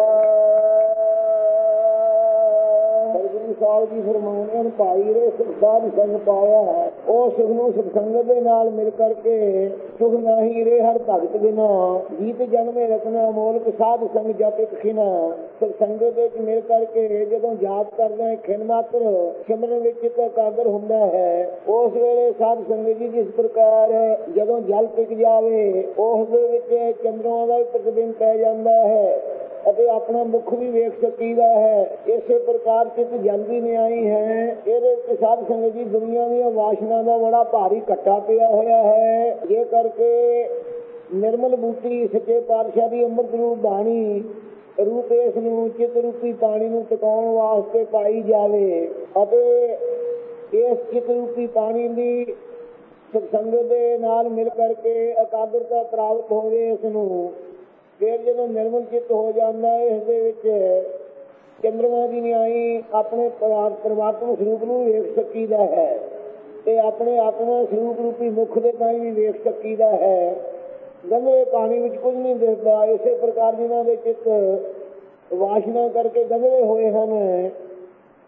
ਗੁਰੂ ਸਾਹਿਬ ਜੀ ਫਰਮਾਉਂਦੇ ਹਨ, ਭਾਈ ਰੇ ਸੁਖ ਸਾਧ ਸੰਗ ਪਾਇਆ ਹੈ, ਉਹ ਸੁਖ ਨੂੰ ਸੁਖ ਸੰਗਤ ਦੇ ਨਾਲ ਮਿਲ ਕਰਕੇ ਸੁਖ ਨਹੀਂ ਰੇ ਹਰ ਭਗਤ ਬਿਨਾ। ਜੀਤ ਜਨਮੇ ਰਤਨਾ ਮੋਲਕ ਸਾਧ ਸੰਗ ਜਪ ਇੱਕ ਖਿਨਾ। ਸੁਖ ਸੰਗਤ ਵਿੱਚ ਮਿਲ ਕਰਕੇ ਜਦੋਂ ਜਾਪ ਕਰਦੇ ਹੈ, ਖਿਨ ਮਾਤਰ ਸਿਮਰਨ ਵਿੱਚ ਇਕਾਗਰ ਹੁੰਦਾ ਹੈ। ਉਸ ਵੇਲੇ ਸਾਧ ਸੰਗਤ ਜੀ ਜਿਸ ਪ੍ਰਕਾਰ ਜਦੋਂ ਜਲ ਟਿਕ ਜਾਵੇ ਉਸ ਦੇ ਵਿੱਚ ਚੰਦਰਮਾ ਦਾ ਵੀ ਪ੍ਰਤੀਬਿੰਬ ਪੈ ਜਾਂਦਾ ਹੈ ਅਤੇ ਆਪਣਾ ਮੁਖ ਵੀ ਵੇਖ ਸਕੀਦਾ ਹੈ। ਇਸੇ ਪ੍ਰਕਾਰ ਚਿਤ ਜਾਂਦੀ ਨਿਆਈ ਹੈ। ਇਹਦੇ ਵਿੱਚ ਸਾਧ ਸੰਗਤ ਜੀ ਦੁਨੀਆ ਦੀਆਂ ਵਾਸ਼ਨਾ ਦਾ ਬੜਾ ਭਾਰੀ ਘੱਟਾ ਪਿਆ ਹੋਇਆ ਹੈ। ਇਹ ਕਰਕੇ ਨਿਰਮਲ ਬੂਟੀ ਸੱਚੇ ਪਾਤਸ਼ਾਹ ਦੀ ਅੰਮ੍ਰਿਤ ਰੂਪ ਬਾਣੀ ਰੂਪ ਇਸ ਨੂੰ ਚਿਤ ਰੂਪੀ ਪਾਣੀ ਨੂੰ ਟਿਕਾਉਣ ਵਾਸਤੇ ਪਾਈ ਜਾਵੇ ਅਤੇ ਇਸ ਚਿਤ ਰੂਪੀ ਪਾਣੀ ਦੀ ਸੁਖ ਸੰਗਤ ਦੇ ਨਾਲ ਮਿਲ ਕਰਕੇ ਇਕਾਗਰਤਾ ਪ੍ਰਾਪਤ ਹੋਵੇ। ਇਸ ਨੂੰ ਫਿਰ ਜਦੋਂ ਨਿਰਮਲ ਚਿੱਤ ਹੋ ਜਾਂਦਾ ਹੈ, ਇਸ ਦੇ ਵਿੱਚ ਚੰਦਰਮਾ ਦੀ ਨਿਆਈ ਆਪਣੇ ਪਰਮਾਤਮਾ ਸਰੂਪ ਨੂੰ ਵੇਖ ਸਕੀਦਾ ਹੈ ਤੇ ਆਪਣੇ ਆਤਮਾ ਸਰੂਪ ਰੂਪੀ ਮੁਖ ਦੇ ਤਾਈਂ ਵੀ ਵੇਖ ਸਕੀਦਾ ਹੈ। ਗੰਧਲੇ ਪਾਣੀ ਵਿੱਚ ਕੁਝ ਨਹੀਂ ਦਿਸਦਾ। ਇਸੇ ਪ੍ਰਕਾਰ ਜਿਨ੍ਹਾਂ ਦੇ ਚਿੱਤ ਵਾਸ਼ਨਾ ਕਰਕੇ ਗੰਧਲੇ ਹੋਏ ਹਨ,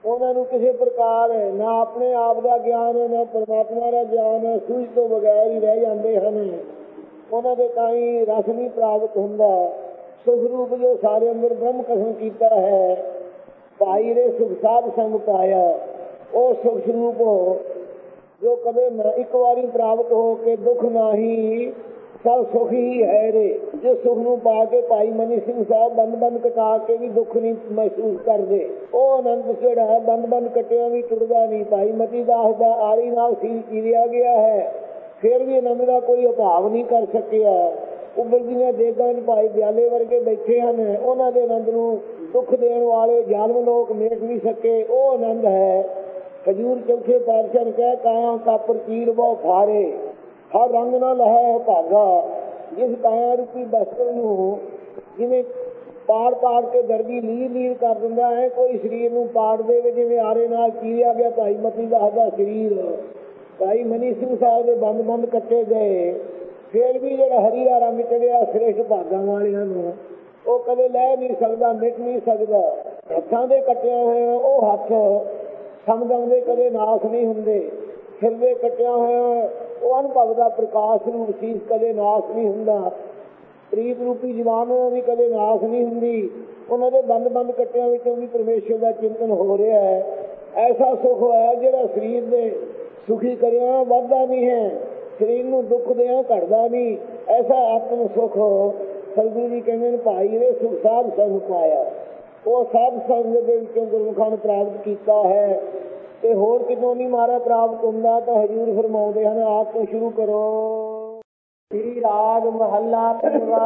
ਉਹਨਾਂ ਨੂੰ ਕਿਸੇ ਪ੍ਰਕਾਰ ਨਾ ਆਪਣੇ ਆਪ ਦਾ ਗਿਆਨ ਹੈ, ਨਾ ਪਰਮਾਤਮਾ ਦਾ ਗਿਆਨ ਹੈ, ਸੂਝ ਤੋਂ ਬਗੈਰ ਹੀ ਰਹਿ ਜਾਂਦੇ ਹਨ। ਉਹਨਾਂ ਦੇ ਤਾਂ ਹੀ ਰਸ ਨਹੀਂ ਪ੍ਰਾਪਤ ਹੁੰਦਾ। ਸੁਖ ਰੂਪ ਜੋ ਸਾਰੇ ਅੰਦਰ ਬ੍ਰਹਮ ਕਸਮ ਕੀਤਾ ਹੈ, ਭਾਈ ਰੇ ਸੁਖ ਸਾਧ ਸੰਗ ਪਾਇਆ, ਉਹ ਸੁਖ ਸਰੂਪ ਜੋ ਕਦੇ ਨਾ ਇੱਕ ਵਾਰੀ ਪ੍ਰਾਪਤ ਹੋ ਕੇ ਦੁੱਖ ਨਹੀਂ, ਸਭ ਸੁਖ ਹੀ ਹੈ ਰੇ। ਜਿਸ ਸੁਖ ਨੂੰ ਪਾ ਕੇ ਭਾਈ ਮਨੀ ਸਿੰਘ ਸਾਹਿਬ ਬੰਦ ਬੰਦ ਕਟਾ ਕੇ ਵੀ ਦੁੱਖ ਨਹੀਂ ਮਹਿਸੂਸ ਕਰਦੇ। ਉਹ ਆਨੰਦ ਜਿਹੜਾ ਹੈ ਬੰਦ ਬੰਦ ਕੱਟਿਆ ਵੀ ਟੁੱਟਦਾ ਨਹੀਂ। ਭਾਈ ਮਤੀ ਦਾਸ ਦਾ ਆਰੀ ਨਾਲ ਸੀਲ ਚੀਰਿਆ ਗਿਆ ਹੈ, ਫਿਰ ਵੀ ਆਨੰਦ ਦਾ ਕੋਈ ਅਭਾਵ ਨਹੀਂ ਕਰ ਸਕਿਆ। ਉਬਲਦੀਆਂ ਦੇਗਾਂ 'ਚ ਭਾਈ ਦਿਆਲੇ ਵਰਗੇ ਬੈਠੇ ਹਨ, ਉਹਨਾਂ ਦੇ ਆਨੰਦ ਨੂੰ ਦੁੱਖ ਦੇਣ ਵਾਲੇ ਜ਼ਾਲਮ ਲੋਕ ਮੇਟ ਨਹੀਂ ਸਕੇ। ਉਹ ਆਨੰਦ ਹੈ ਹਜ਼ੂਰ ਚੌਥੇ ਪਾਤਸ਼ਾਹ ਨੇ ਕਿਹਾ, ਕਾਇਆ ਕਾਪਰ ਚੀਰ ਬਹੁ ਫਾਰੇ, ਹਰ ਰੰਗ ਨਾ ਲਹੈ ਭਾਗਾ। ਜਿਸ ਕਾਇਆ ਰੂਪੀ ਬਸਤਰ ਨੂੰ ਜਿਵੇਂ ਪਾੜ ਪਾੜ ਕੇ ਦਰਦੀ ਲੀਰ ਲੀਰ ਕਰ ਦਿੰਦਾ ਹੈ, ਕੋਈ ਸਰੀਰ ਨੂੰ ਪਾੜ ਦੇਵੇ ਜਿਵੇਂ ਆਰੇ ਨਾਲ ਚੀਰਿਆ ਗਿਆ ਭਾਈ ਮਤੀ ਦਾਸ ਦਾ ਸਰੀਰ। ਭਾਈ ਮਨੀ ਸਿੰਘ ਸਾਹਿਬ ਦੇ ਬੰਦ ਬੰਦ ਕੱਟੇ ਗਏ, ਫਿਰ ਵੀ ਜਿਹੜਾ ਹਰੀ ਦਾ ਰੰਗ ਚੜਿਆ ਸ੍ਰੇਸ਼ਟ ਭਾਗਾਂ ਵਾਲਿਆਂ ਨੂੰ, ਉਹ ਕਦੇ ਲੈ ਨਹੀਂ ਸਕਦਾ, ਮਿਟ ਨਹੀਂ ਸਕਦਾ। ਹੱਥਾਂ ਦੇ ਕੱਟਿਆ ਹੋਇਆ ਉਹ ਹੱਥ ਸਮਦਮ ਦੇ ਕਦੇ ਨਾਸ ਨਹੀਂ ਹੁੰਦੇ। ਸਿਰ ਦੇ ਕੱਟਿਆ ਹੋਇਆ ਉਹ ਅਨੁਭਵ ਦਾ ਪ੍ਰਕਾਸ਼ ਰੂਪ ਸੀ, ਕਦੇ ਨਾਸ ਨਹੀਂ ਹੁੰਦਾ। ਪ੍ਰੀਤ ਰੂਪੀ ਜਵਾਨ ਵੀ ਕਦੇ ਨਾਸ ਨਹੀਂ ਹੁੰਦੀ। ਉਹਨਾਂ ਦੇ ਬੰਦ ਬੰਦ ਕੱਟਿਆਂ ਵਿੱਚੋਂ ਵੀ ਪਰਮੇਸ਼ਰ ਦਾ ਚਿੰਤਨ ਹੋ ਰਿਹਾ ਹੈ। ਐਸਾ ਸੁਖ ਹੋਇਆ ਜਿਹੜਾ ਸਰੀਰ ਦੇ ਸੁਖੀ ਕਰਿਆ ਵੱਧਦਾ ਨਹੀਂ ਹੈ, ਸਰੀਰ ਨੂੰ ਦੁੱਖ ਦਿਆਂ ਘਟਦਾ ਨਹੀਂ। ਐਸਾ ਆਤਮ ਸੁਖ ਸਤਿਗੁਰੂ ਜੀ ਕਹਿੰਦੇ ਨੇ ਭਾਈ ਨੇ ਸੁਖ ਸਾਧ ਸੰਗ ਪਾਇਆ। ਉਹ ਸਾਧ ਸੰਗ ਦੇ ਵਿੱਚੋਂ ਗੁਰਮੁਖਾਂ ਨੇ ਪ੍ਰਾਪਤ ਕੀਤਾ ਹੈ ਤੇ ਹੋਰ ਕਿਤੋਂ ਨਹੀਂ ਮਾਰਾ ਪ੍ਰਾਪਤ ਹੁੰਦਾ। ਤਾਂ ਹਜ਼ੂਰ ਫਰਮਾਉਂਦੇ ਹਨ, ਆਪ ਤੋਂ ਸ਼ੁਰੂ ਕਰੋ। ਸ੍ਰੀ ਰਾਗ ਮਹੱਲਾ ਪੰਜਵਾਂ।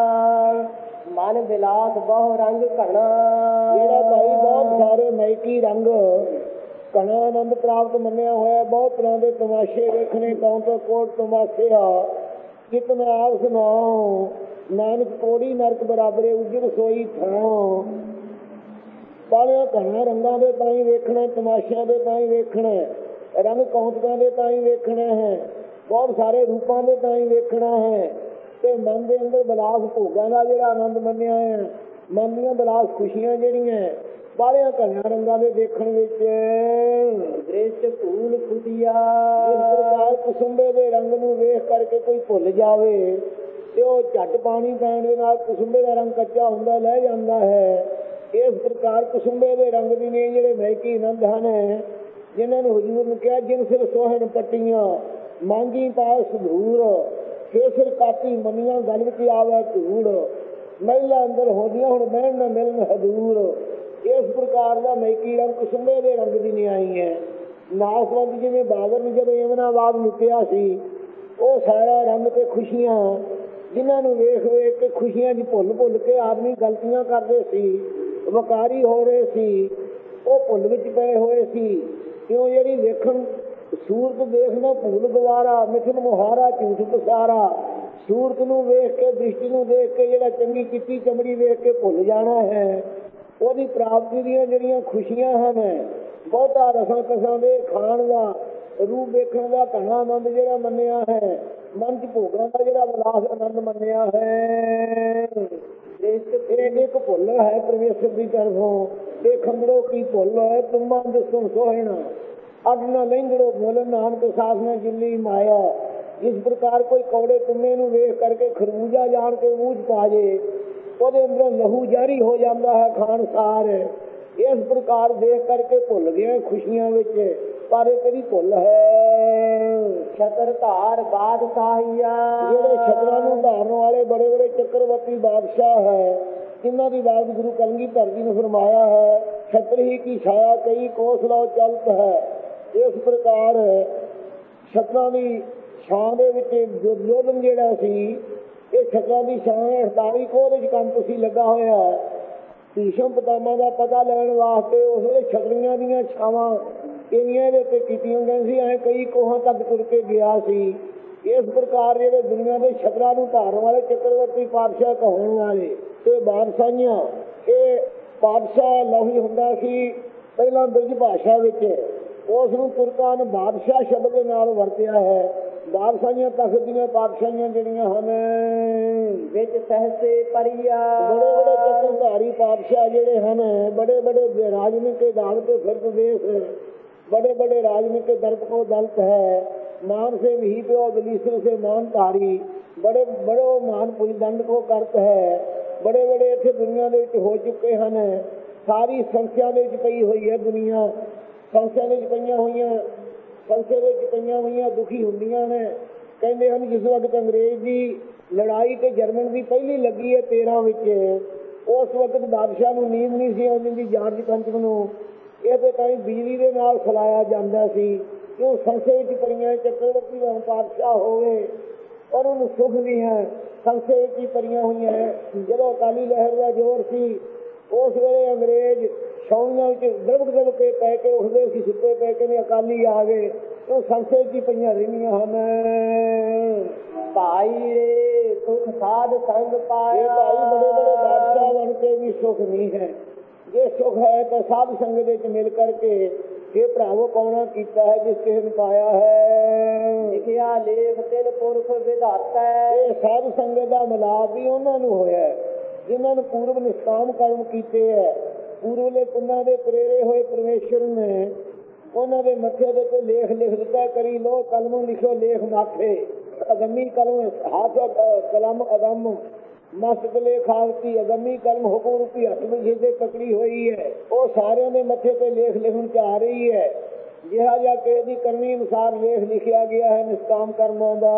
ਮਨ ਬਿਲਾਸ ਬਹੁ ਰੰਗ ਘਣਾ। ਜਿਹੜਾ ਭਾਈ ਬਹੁਤ ਸਾਰੇ ਮਹਿਕੀ ਰੰਗ ਘਣਾ ਆਨੰਦ ਪ੍ਰਾਪਤ ਮੰਨਿਆ ਹੋਇਆ, ਬਹੁਤ ਤਰ੍ਹਾਂ ਦੇ ਤਮਾਸ਼ੇ ਵੇਖਣੇ, ਕੌਣ ਤੋਂ ਕੋਟ ਤਮਾਸ਼ੇ ਆ ਕਿਤ ਮੈਂ ਆਪ ਸੁਣਾਓ। ਨਾਨਕ ਕੋੜੀ ਨਰਕ ਬਰਾਬਰੇ ਉਜੜ ਸੋਈ ਥਾਂ। ਬਾਲਿਆਂ ਘਣਾ ਰੰਗਾਂ ਦੇ ਤਾਂ ਹੀ ਵੇਖਣਾ, ਤਮਾਸ਼ਿਆਂ ਦੇ ਤਾਂ ਹੀ ਵੇਖਣਾ, ਰੰਗ ਕੌਂਤਕਾਂ ਦੇ ਤਾਂ ਹੀ ਵੇਖਣਾ ਹੈ, ਬਹੁਤ ਸਾਰੇ ਰੂਪਾਂ ਦੇ ਤਾਂ ਹੀ ਵੇਖਣਾ ਹੈ। ਤੇ ਮਨ ਦੇ ਅੰਦਰ ਬਿਲਾਸ ਭੋਗਾਂ ਦਾ ਜਿਹੜਾ ਆਨੰਦ ਮੰਨਿਆ ਹੈ, ਮਨ ਦੀਆਂ ਬਿਲਾਸ ਖੁਸ਼ੀਆਂ ਜਿਹੜੀਆਂ ਬਾਹਲਿਆਂ ਘਣਿਆਂ ਰੰਗਾਂ ਦੇ ਦੇਖਣ ਵਿੱਚ ਦ੍ਰਿਸ਼ ਭੂਲ ਖੁਦੀਆ। ਇਸ ਪ੍ਰਕਾਰ ਕੁਸੁੰਬੇ ਦੇ ਰੰਗ ਨੂੰ ਵੇਖ ਕਰਕੇ ਕੋਈ ਭੁੱਲ ਜਾਵੇ ਤੇ ਉਹ ਝੱਟ ਪਾਣੀ ਪੈਣ ਦੇ ਨਾਲ ਕੁਸੁੰਬੇ ਦਾ ਰੰਗ ਕੱਚਾ ਹੁੰਦਾ ਲੈ ਜਾਂਦਾ ਹੈ। ਇਸ ਪ੍ਰਕਾਰ ਕੁਸੁੰਬੇ ਦੇ ਰੰਗ ਵੀ ਨੇ ਜਿਹੜੇ ਮਹਿਕੀ ਆਨੰਦ ਹਨ, ਜਿਨ੍ਹਾਂ ਨੂੰ ਹਜ਼ੂਰ ਨੇ ਕਿਹਾ, ਜਿਨ ਸਿਰ ਸੋਹਣ ਪੱਟੀਆਂ ਮਾਂਗੀ ਪਾਸ ਧੂੜ, ਫੇਰ ਸਿਰ ਕਾਤੀ ਮੰਨੀਆਂ ਗਲ ਵਿੱਚ ਆਵੇ ਧੂੜ, ਮਹਿਲਾ ਅੰਦਰ ਹੋਦੀਆਂ ਹੁਣ ਬਹਿਣ ਨਾ ਮਿਲਣ ਹਦੂਰ। ਇਸ ਪ੍ਰਕਾਰ ਦਾ ਮਹਿਕੀ ਰੰਗ ਕੁਸੁੰਬੇ ਦੇ ਰੰਗ ਦੀ ਨਿਆਈ ਹੈ। ਨਾਸਵੰਤ ਜਿਵੇਂ ਬਾਬਰ ਨੇ ਜਦੋਂ ਯਮਨਾਬਾਦ ਲੁੱਟਿਆ ਸੀ, ਉਹ ਸਾਰਾ ਰੰਗ ਤੇ ਖੁਸ਼ੀਆਂ, ਜਿਨ੍ਹਾਂ ਨੂੰ ਵੇਖ ਵੇਖ ਕੇ ਖੁਸ਼ੀਆਂ 'ਚ ਭੁੱਲ ਭੁੱਲ ਕੇ ਆਦਮੀ ਗਲਤੀਆਂ ਕਰਦੇ ਸੀ, ਵਕਾਰੀ ਹੋ ਰਹੇ ਸੀ, ਉਹ ਭੁੱਲ ਵਿੱਚ ਪਏ ਹੋਏ ਸੀ। ਕਿਉਂ ਜਿਹੜੀ ਵੇਖਣ ਸੂਰਤ ਦੇਖਣਾ ਭੂਲ ਗਵਾਰਾ, ਮਿਥਨ ਮੁਹਾਰਾ ਝੂਠ ਪਸਾਰਾ। ਸੂਰਤ ਨੂੰ ਵੇਖ ਕੇ, ਦ੍ਰਿਸ਼ਟੀ ਨੂੰ ਦੇਖ ਕੇ ਜਿਹੜਾ ਚੰਗੀ ਚਿੱਟੀ ਚਮੜੀ ਵੇਖ ਕੇ ਭੁੱਲ ਜਾਣਾ ਹੈ। ਉਹਦੀ ਪ੍ਰਾਪਤੀ ਦੀਆਂ ਜਿਹੜੀਆਂ ਖੁਸ਼ੀਆਂ ਹਨ, ਬਹੁਤਾ ਰਸਾਂ ਕਸਾਂ ਦੇ ਖਾਣ ਦਾ, ਰੂਪ ਵੇਖਣ ਦਾ ਘਣਾ ਆਨੰਦ ਜਿਹੜਾ ਮੰਨਿਆ ਹੈ, ਮਨ 'ਚ ਭੋਗਾਂ ਦਾ ਜਿਹੜਾ ਵਿਲਾਸ ਆਨੰਦ ਮੰਨਿਆ ਹੈ, ਇਹ ਇੱਕ ਭੁੱਲ ਹੈ ਪਰਮੇਸ਼ਰ ਦੀ ਤਰਫੋਂ। ਇਹ ਖੰਡੜੋ ਕੀ ਭੁੱਲ ਹੈ ਤੁਮਾਂ ਦਸੋਂ ਸੋਹਣਾ, ਅੱਡ ਨਾ ਲਹਿੰਦੜੋ ਬੋਲਣ ਨਾਨਕ ਸਾਥ ਨਾ ਜਿੱਲੀ ਮਾਇਆ। ਜਿਸ ਪ੍ਰਕਾਰ ਕੋਈ ਕੌੜੇ ਤੁਮੇ ਨੂੰ ਵੇਖ ਕਰਕੇ ਖਰਬੂਜਾ ਜਾਣ ਕੇ ਮੂੰਹ 'ਚ ਪਾ ਜੇ, ਉਹਦੇ ਅੰਦਰੋਂ ਲਹੂ ਜਾਰੀ ਹੋ ਜਾਂਦਾ ਹੈ ਖਾਣ ਸਾਰ। ਇਸ ਪ੍ਰਕਾਰ ਦੇਖ ਕਰਕੇ ਭੁੱਲ ਗਏ ਖੁਸ਼ੀਆਂ ਵਿੱਚ, ਪਰ ਇਹ ਕਿਹੜੀ ਭੁੱਲ ਹੈ। ਛਤਰ ਧਾਰ ਬਾਦਸ਼ਾਹੀਆ। ਜਿਹੜੇ ਛਤਰਾਂ ਨੂੰ ਧਾਰਨ ਵਾਲੇ ਬੜੇ ਬੜੇ ਚੱਕਰਵਰਤੀ ਬਾਦਸ਼ਾਹ ਹੈ, ਇਹਨਾਂ ਦੀ ਬਾਤ ਗੁਰੂ ਕਲਗੀਧਰ ਜੀ ਨੇ ਫਰਮਾਇਆ ਹੈ, ਛਤਰ ਹੀ ਕੀ ਛਾਇਆ ਕਈ ਕੋਸ ਲਓ ਚਲਤ ਹੈ। ਇਸ ਪ੍ਰਕਾਰ ਛਤਰਾਂ ਦੀ ਛਾਂ ਦੇ ਵਿੱਚ ਦੁਰਯੋਧਨ ਜਿਹੜਾ ਸੀ, ਇਹ ਛਤਰਾਂ ਦੀ ਛਾਂ ਅਠਤਾਲੀ ਕੋਹ ਦੇ ਕੰਮ ਤੁਸੀਂ ਲੱਗਾ ਹੋਇਆ। ਭੀਸ਼ਮ ਪਿਤਾਮਾ ਦਾ ਪਤਾ ਲੈਣ ਵਾਸਤੇ ਉਸ ਵੇਲੇ ਛਤਰੀਆਂ ਦੀਆਂ ਛਾਵਾਂ ਇੰਨੀਆਂ ਇਹਦੇ ਉੱਤੇ ਕੀਤੀਆਂ ਗਈਆਂ ਸੀ, ਐਂ ਕਈ ਕੋਹਾਂ ਤੱਕ ਤੁਰ ਕੇ ਗਿਆ ਸੀ। ਇਸ ਪ੍ਰਕਾਰ ਜਿਹੜੇ ਦੁਨੀਆ ਦੇ ਛਤਰਾਂ ਨੂੰ ਧਾਰਨ ਵਾਲੇ ਚੱਕਰਵਰਤੀ ਪਾਤਸ਼ਾਹ ਕਹਾਉਣ ਵਾਲੇ ਤੇ ਬਾਦਸ਼ਾਹੀਆਂ, ਇਹ ਪਾਤਸ਼ਾਹ ਲਫ਼ਜ਼ ਹੁੰਦਾ ਸੀ ਪਹਿਲਾਂ ਬ੍ਰਿਜ ਭਾਸ਼ਾ ਵਿੱਚ, ਉਸ ਨੂੰ ਤੁਰਕਾਂ ਨੇ ਬਾਦਸ਼ਾਹ ਸ਼ਬਦ ਦੇ ਨਾਲ ਵਰਤਿਆ ਹੈ। ਬਾਦਸ਼ਾਹੀਆਂ ਤਖਤ ਦੀਆਂ ਪਾਤਸ਼ਾਹੀਆਂ ਜਿਹੜੀਆਂ ਹਨ ਵਿੱਚ ਸਹਸੇ ਪਰਿਆ ਬੜੇ ਬੜੇ ਚੱਕਰਧਾਰੀ ਪਾਤਸ਼ਾਹ ਜਿਹੜੇ ਹਨ, ਬੜੇ ਬੜੇ ਰਾਜਨੀਤਿਕ ਦਾਲਤ ਫਿਰਤ ਦੇਸ਼, बड़े बड़े राजनीतिक दर्प को दलत है, मान से भी पे दलीसर से मान धारी, बड़े बड़े मान पुरी दंड को करत है, बड़े बड़े इतने दुनिया के हो चुके हैं। सारी संस्था पई हुई है दुनिया, संस्था पईयां हुई संस्था पईयां हुई दुखी होंदियां ने। कहते हैं जिस वक्त अंग्रेज की लड़ाई तो जर्मन की पहली लगी है तेरह विच, उस वक्त बादशाह नूं नींद नहीं सी आउंदी जार्ज पंचम नूं, ਇਹਦੇ ਤਾਂ ਬਿਜਲੀ ਦੇ ਨਾਲ ਖਲਾਇਆ ਜਾਂਦਾ ਸੀ। ਕਿਉਂ ਸੰਸੇ ਵਿੱਚ ਪਰੀਆਂ ਚੱਕਰਵਰਤੀ ਦਾ ਪਾਤਸ਼ਾਹ ਹੋਵੇ ਪਰ ਉਹਨੂੰ ਸੁੱਖ ਨਹੀਂ ਹੈ, ਸੰਸੇ ਵਿੱਚ ਹੀ ਪਰੀਆਂ ਹੋਈਆਂ। ਜਦੋਂ ਅਕਾਲੀ ਲਹਿਰ ਦਾ ਜ਼ੋਰ ਸੀ ਉਸ ਵੇਲੇ ਅੰਗਰੇਜ਼ ਛਾਉਣੀਆਂ ਵਿੱਚ ਦਰਬਕ ਦਰਬ ਕੇ ਪੈ ਕੇ ਉੱਠਦੇ ਸੀ, ਸੁੱਤੇ ਪੈ ਕੇ ਨੇ ਅਕਾਲੀ ਆ ਗਏ, ਉਹ ਸੰਸੇ ਵਿੱਚ ਹੀ ਪਈਆਂ ਰਹਿੰਦੀਆਂ ਹਨ। ਭਾਈ ਰੇ ਸੁਖ ਸਾਧ ਸੰਗ ਪਾਇਆ, ਭਾਈ ਬੜੇ ਬੜੇ ਬਾਦਸ਼ਾਹ ਬਣ ਕੇ ਵੀ ਸੁੱਖ ਨਹੀਂ ਹੈ। ਜੇ ਸੁਖ ਹੈ ਤਾਂ ਸਾਧ ਸੰਗਤ ਵਿੱਚ ਮਿਲ ਕਰਕੇ ਇਹ ਭਰਾਵੋ ਪਾਉਣਾ ਕੀਤਾ ਹੈ ਜਿਸ ਕਿਸੇ ਨੇ ਪਾਇਆ ਹੈ। ਲਿਖਿਆ ਲੇਖ ਤਿੰਨ ਪੁਰਖ ਵਿਧਾਤਾ, ਇਹ ਸਾਧ ਸੰਗਤ ਦਾ ਮਿਲਾਪ ਵੀ ਉਹਨਾਂ ਨੂੰ ਹੋਇਆ ਜਿਨ੍ਹਾਂ ਨੇ ਪੂਰਵ ਨਿਸ਼ਕਾਮ ਕਰਮ ਕੀਤੇ ਹੈ। ਪੂਰਵਲੇ ਪੁੰਨਾਂ ਦੇ ਪ੍ਰੇਰੇ ਹੋਏ ਪਰਮੇਸ਼ਰ ਨੇ ਉਹਨਾਂ ਦੇ ਮੱਥੇ ਦੇ ਉੱਤੇ ਲੇਖ ਲਿਖ ਦਿੱਤਾ, ਕਰੀ ਲੋ ਕਲਮ ਲਿਖੋ ਲੇਖ ਮਾਥੇ, ਅਗੰਮੀ ਕਲਮ ਹੱਥ ਕਲਮ ਅਗੰਮ ਮਸਤ ਲੇਖਾਵਤੀ, ਅਗੰਮੀ ਕਲਮ ਹੁਕਮ ਰੂਪੀ ਹੱਥ ਵਿੱਚ ਜਿਹਦੇ ਪਕੜੀ ਹੋਈ ਹੈ, ਉਹ ਸਾਰਿਆਂ ਦੇ ਮੱਥੇ ਤੇ ਲੇਖ ਲਿਖਣ ਚ ਆ ਰਹੀ ਹੈ। ਜਿਹਾ ਜਿਹਾ ਕਿਸੇ ਦੀ ਕਰਨੀ ਅਨੁਸਾਰ ਲੇਖ ਲਿਖਿਆ ਗਿਆ ਹੈ ਨਿਸ਼ਕਾਮ ਕਰਮਾਂ ਦਾ।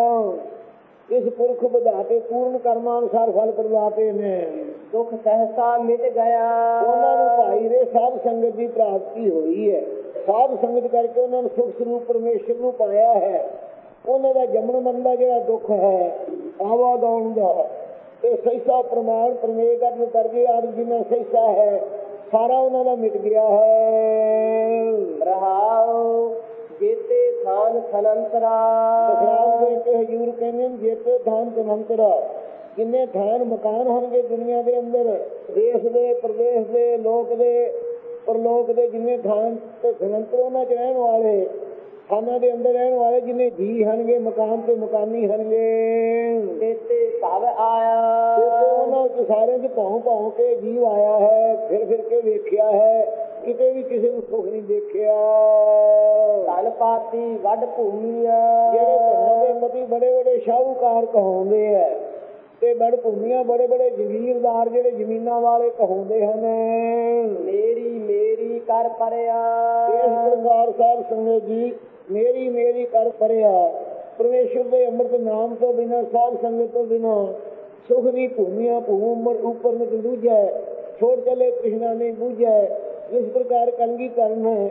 ਇਸ ਪੁਰਖ ਵਧਾਤੇ ਪੂਰਨ ਕਰਮਾਂ ਅਨੁਸਾਰ ਫਲ ਪ੍ਰਦਾਤੇ ਨੇ। ਦੁੱਖ ਸਹਸਾ ਮਿਟ ਗਿਆ, ਉਹਨਾਂ ਨੂੰ ਭਾਈ ਦੇ ਸਾਧ ਸੰਗਤ ਦੀ ਪ੍ਰਾਪਤੀ ਹੋਈ ਹੈ। ਸਾਧ ਸੰਗਤ ਕਰਕੇ ਉਹਨਾਂ ਨੂੰ ਸੁਖ ਸਰੂਪ ਪਰਮੇਸ਼ਰ ਨੂੰ ਪਾਇਆ ਹੈ। ਉਹਨਾਂ ਦਾ ਜੰਮਣ ਮਰਨ ਦਾ ਜਿਹੜਾ ਦੁੱਖ ਹੈ ਆਵਾਗਾਉਣ ਦਾ ਤੇ ਸਹਿਸਾ ਪ੍ਰਮਾਣ ਪਰਮੇਸ਼ਰ ਨੂੰ ਕਰਕੇ ਆਦ ਜਿੰਨਾ ਸਹਿਸਾ ਹੈ ਸਾਰਾ ਉਹਨਾਂ ਦਾ ਮਿਟ ਗਿਆ ਹੈ। ਰਹਾਉ ਜੇਤੇ ਥਾਨ ਥਨੰਤਰਾ, ਬਖਰਾਮ ਦੇ ਕੇ ਹਜ਼ੂਰ ਕਹਿੰਦੇ ਨੇ ਜੇਤੇ ਥਾਨ ਥਨੰਤਰਾ, ਜਿੰਨੇ ਥਾਨ ਮਕਾਨ ਹੋਣਗੇ ਦੁਨੀਆ ਦੇ ਅੰਦਰ, ਦੇਸ਼ ਦੇ ਪ੍ਰਦੇਸ਼ ਦੇ ਲੋਕ ਦੇ ਪਰਲੋਕ ਦੇ ਜਿੰਨੇ ਥਾਨ ਤੇ ਥਨੰਤਰ ਉਹਨਾਂ ਚ ਰਹਿਣ ਵਾਲੇ ਖਾਨਾਂ ਦੇ ਅੰਦਰ ਰਹਿਣ ਵਾਲੇ ਜਿੰਨੇ ਜੀ ਹਨਗੇ ਮਕਾਨ ਤੇ ਮਕਾਨੀ ਹਨਗੇ। ਤੇਤੇ ਭਵ ਆਇਆ, ਉਹਨਾਂ ਚ ਸਾਰਿਆਂ ਚ ਭੌਂ ਭੌਂ ਕੇ ਜੀਵ ਆਇਆ ਹੈ, ਫਿਰ ਫਿਰ ਕੇ ਵੇਖਿਆ ਹੈ, ਕਿਤੇ ਵੀ ਕਿਸੇ ਨੂੰ ਸੁੱਖ ਨਹੀਂ ਦੇਖਿਆ। ਧਨ ਪਾਤੀ ਵੱਡ ਭੂਮੀਆਂ, ਜਿਹੜੇ ਧਨਾਂ ਦੇ ਪਤੀ ਬੜੇ ਬੜੇ ਸ਼ਾਹੂਕਾਰ ਕਹਾਉਂਦੇ ਹੈ ਤੇ ਬੜ ਭੂਮੀਆਂ ਬੜੇ ਬੜੇ ਜ਼ਮੀਰਦਾਰ ਜਿਹੜੇ ਜ਼ਮੀਨਾਂ ਵਾਲੇ ਕਹਾਉਂਦੇ ਹਨ। ਮੇਰੀ ਮੇਰੀ ਕਰ ਪਰਿਆ, ਇਸ ਪ੍ਰਕਾਰ ਸਾਧ ਸੰਗਤ ਜੀ ਮੇਰੀ ਮੇਰੀ ਕਰ ਪਰਿਆ। ਪਰਮੇਸ਼ਰ ਦੇ ਅੰਮ੍ਰਿਤ ਨਾਮ ਤੋਂ ਬਿਨਾਂ ਸਾਧ ਸੰਗਤ ਤੋਂ ਬਿਨਾਂ ਸੁਖ ਦੀ ਭੂਮੀਆਂ ਭੂ ਉੱਪਰ ਨੂੰ ਦੂਜੈ ਛੋੜ ਚਲੇ ਕ੍ਰਿਸ਼ਨਾ ਨੇ ਬੂਝੈ। ਇਸ ਪ੍ਰਕਾਰ ਕਲਗੀ ਕਰਨ ਹੈ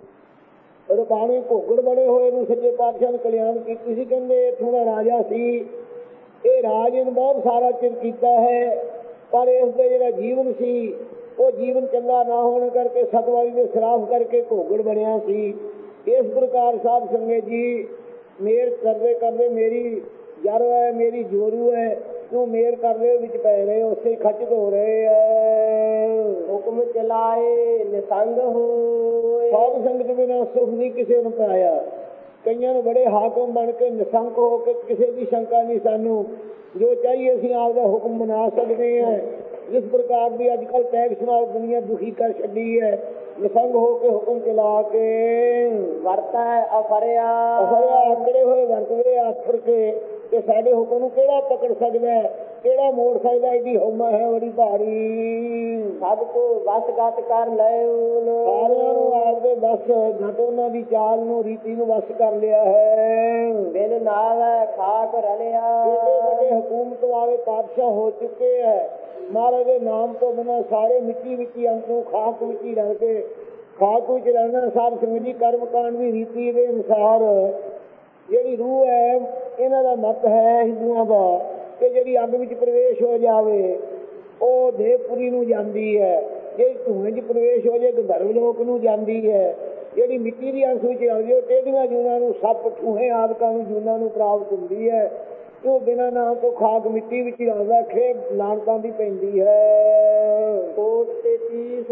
ਰਬਾਣੇ ਘੋਗੜ ਬੜੇ ਹੋਏ ਨੂੰ ਸੱਚੇ ਪਾਤਸ਼ਾਹ ਨੇ ਕਲਿਆਣ ਕੀਤੀ ਸੀ। ਕਹਿੰਦੇ ਇੱਥੋਂ ਦਾ ਰਾਜਾ ਸੀ, ਇਹ ਰਾਜ ਇਹਨੂੰ ਬਹੁਤ ਸਾਰਾ ਚਿਰ ਕੀਤਾ ਹੈ, ਪਰ ਇਸ ਦਾ ਜਿਹੜਾ ਜੀਵਨ ਸੀ ਉਹ ਜੀਵਨ ਚੰਗਾ ਨਾ ਹੋਣ ਕਰਕੇ ਸਤਵਾਈ ਦੇ ਸ਼ਰਾਬ ਕਰਕੇ ਘੋਗੜ ਬਣਿਆ ਸੀ। ਇਸ ਪ੍ਰਕਾਰ ਸਾਧ ਸੰਗਤ ਜੀ ਮੇਰ ਕਰਦੇ ਕਰਦੇ ਮੇਰੀ ਜਰ ਹੈ ਮੇਰੀ ਜੋਰੂ ਹੈ, ਤੂੰ ਮੇਰ ਕਰਦੇ ਵਿੱਚ ਪੈ ਰਹੇ ਉਸੇ ਖੱਚਤ ਹੋ ਰਹੇ ਹੈ। ਹੁਕਮ ਚਲਾਏ ਨਿਸੰਗ ਹੋਏ, ਸਾਧ ਸੰਗਤ ਬਿਨਾਂ ਸੁਖ ਨਹੀਂ ਕਿਸੇ ਨੂੰ ਪਾਇਆ। ਕਈਆਂ ਨੂੰ ਬੜੇ ਹਾਕਮ ਬਣ ਕੇ ਨਿਸੰਕ ਹੋ ਕੇ ਕਿਸੇ ਦੀ ਸ਼ੰਕਾ ਨਹੀਂ, ਸਾਨੂੰ ਜੋ ਚਾਹੀਏ ਅਸੀਂ ਆਪਦਾ ਹੁਕਮ ਬਣਾ ਸਕਦੇ ਹਾਂ। ਜਿਸ ਪ੍ਰਕਾਰ ਦੀ ਅੱਜ ਕੱਲ੍ਹ ਟੈਕਸ ਨਾਲ ਦੁਨੀਆ ਦੁਖੀ ਕਰ ਛੱਡੀ ਹੈ, ਨਿਸੰਗ ਹੋ ਕੇ ਹੁਕਮ ਚਲਾ ਕੇ ਵਰਤਾ ਅਫਰਿਆ, ਅਫਰਿਆ ਆਕੜੇ ਹੋਏ ਵਰਤਦੇ ਆਖਰ ਕੇ ਕਿ ਸਾਡੇ ਹੁਕਮ ਨੂੰ ਕਿਹੜਾ ਪਕੜ ਸਕਦਾ, ਕਿਹੜਾ ਮੋੜ ਸਕਦਾ, ਐਡੀ ਹਉਮਾ ਹੈ ਬੜੀ ਭਾਰੀ। ਸਭ ਕੋ ਵਸ ਗਤ ਕਰ ਲੈ, ਸਾਰਿਆਂ ਨੂੰ ਆਪਦੇ ਬਸ ਘਟ ਉਹਨਾਂ ਦੀ ਚਾਲ ਨੂੰ ਰੀਤੀ ਨੂੰ ਵਸ ਕਰ ਲਿਆ ਹੈ। ਬਿਨ ਨਾਲ ਖਾਕ ਰਲਿਆ, ਵੱਡੇ ਵੱਡੇ ਹਕੂਮਤ ਵਾਲੇ ਪਾਤਸ਼ਾਹ ਹੋ ਚੁੱਕੇ ਹੈ। ਮਹਾਰਾਜ ਦੇ ਨਾਮ ਤੋਂ ਬਿਨਾਂ ਸਾਰੇ ਮਿੱਟੀ ਮਿੱਟੀ ਅੰਤ ਨੂੰ ਖਾਕ ਵਿੱਚ ਹੀ ਰਹਿ ਕੇ ਖਾਕ ਵਿੱਚ ਰਹਿਣਾ। ਸਾਧ ਸੰਗਤ ਜੀ ਕਰਮ ਕਾਂਡ ਦੀ ਰੀਤੀ ਦੇ ਅਨੁਸਾਰ ਜਿਹੜੀ ਰੂਹ ਹੈ ਇਹਨਾਂ ਦਾ ਮਤ ਹੈ ਹਿੰਦੂਆਂ ਦਾ ਕਿ ਜਿਹੜੀ ਅੱਗ ਵਿੱਚ ਪ੍ਰਵੇਸ਼ ਹੋ ਜਾਵੇ ਉਹ ਦੇਵਪੁਰੀ ਨੂੰ ਜਾਂਦੀ ਹੈ, ਜਿਹੜੀ ਧੂਏ 'ਚ ਪ੍ਰਵੇਸ਼ ਹੋ ਜਾਏ ਗੰਧਰਵ ਲੋਕ ਨੂੰ ਜਾਂਦੀ ਹੈ, ਜਿਹੜੀ ਮਿੱਟੀ ਦੀ ਅੰਸ਼ ਵਿੱਚ ਆਉਂਦੀ ਉਹ ਟੇਢੀਆਂ ਜੂਨਾਂ ਨੂੰ ਸੱਪ ਠੂਹੇ ਆਦਿਕਾਂ ਨੂੰ ਜੂਨਾਂ ਨੂੰ ਪ੍ਰਾਪਤ ਹੁੰਦੀ ਹੈ। ਉਹ ਬਿਨਾਂ ਨਾਮ ਤੋਂ ਖਾਕ ਮਿੱਟੀ ਵਿੱਚ ਆਉਂਦਾ ਖੇਬ ਲਾਣਤਾਂ ਦੀ ਪੈਂਦੀ ਹੈ। ਕੋਟ ਤੇ ਤੀਸ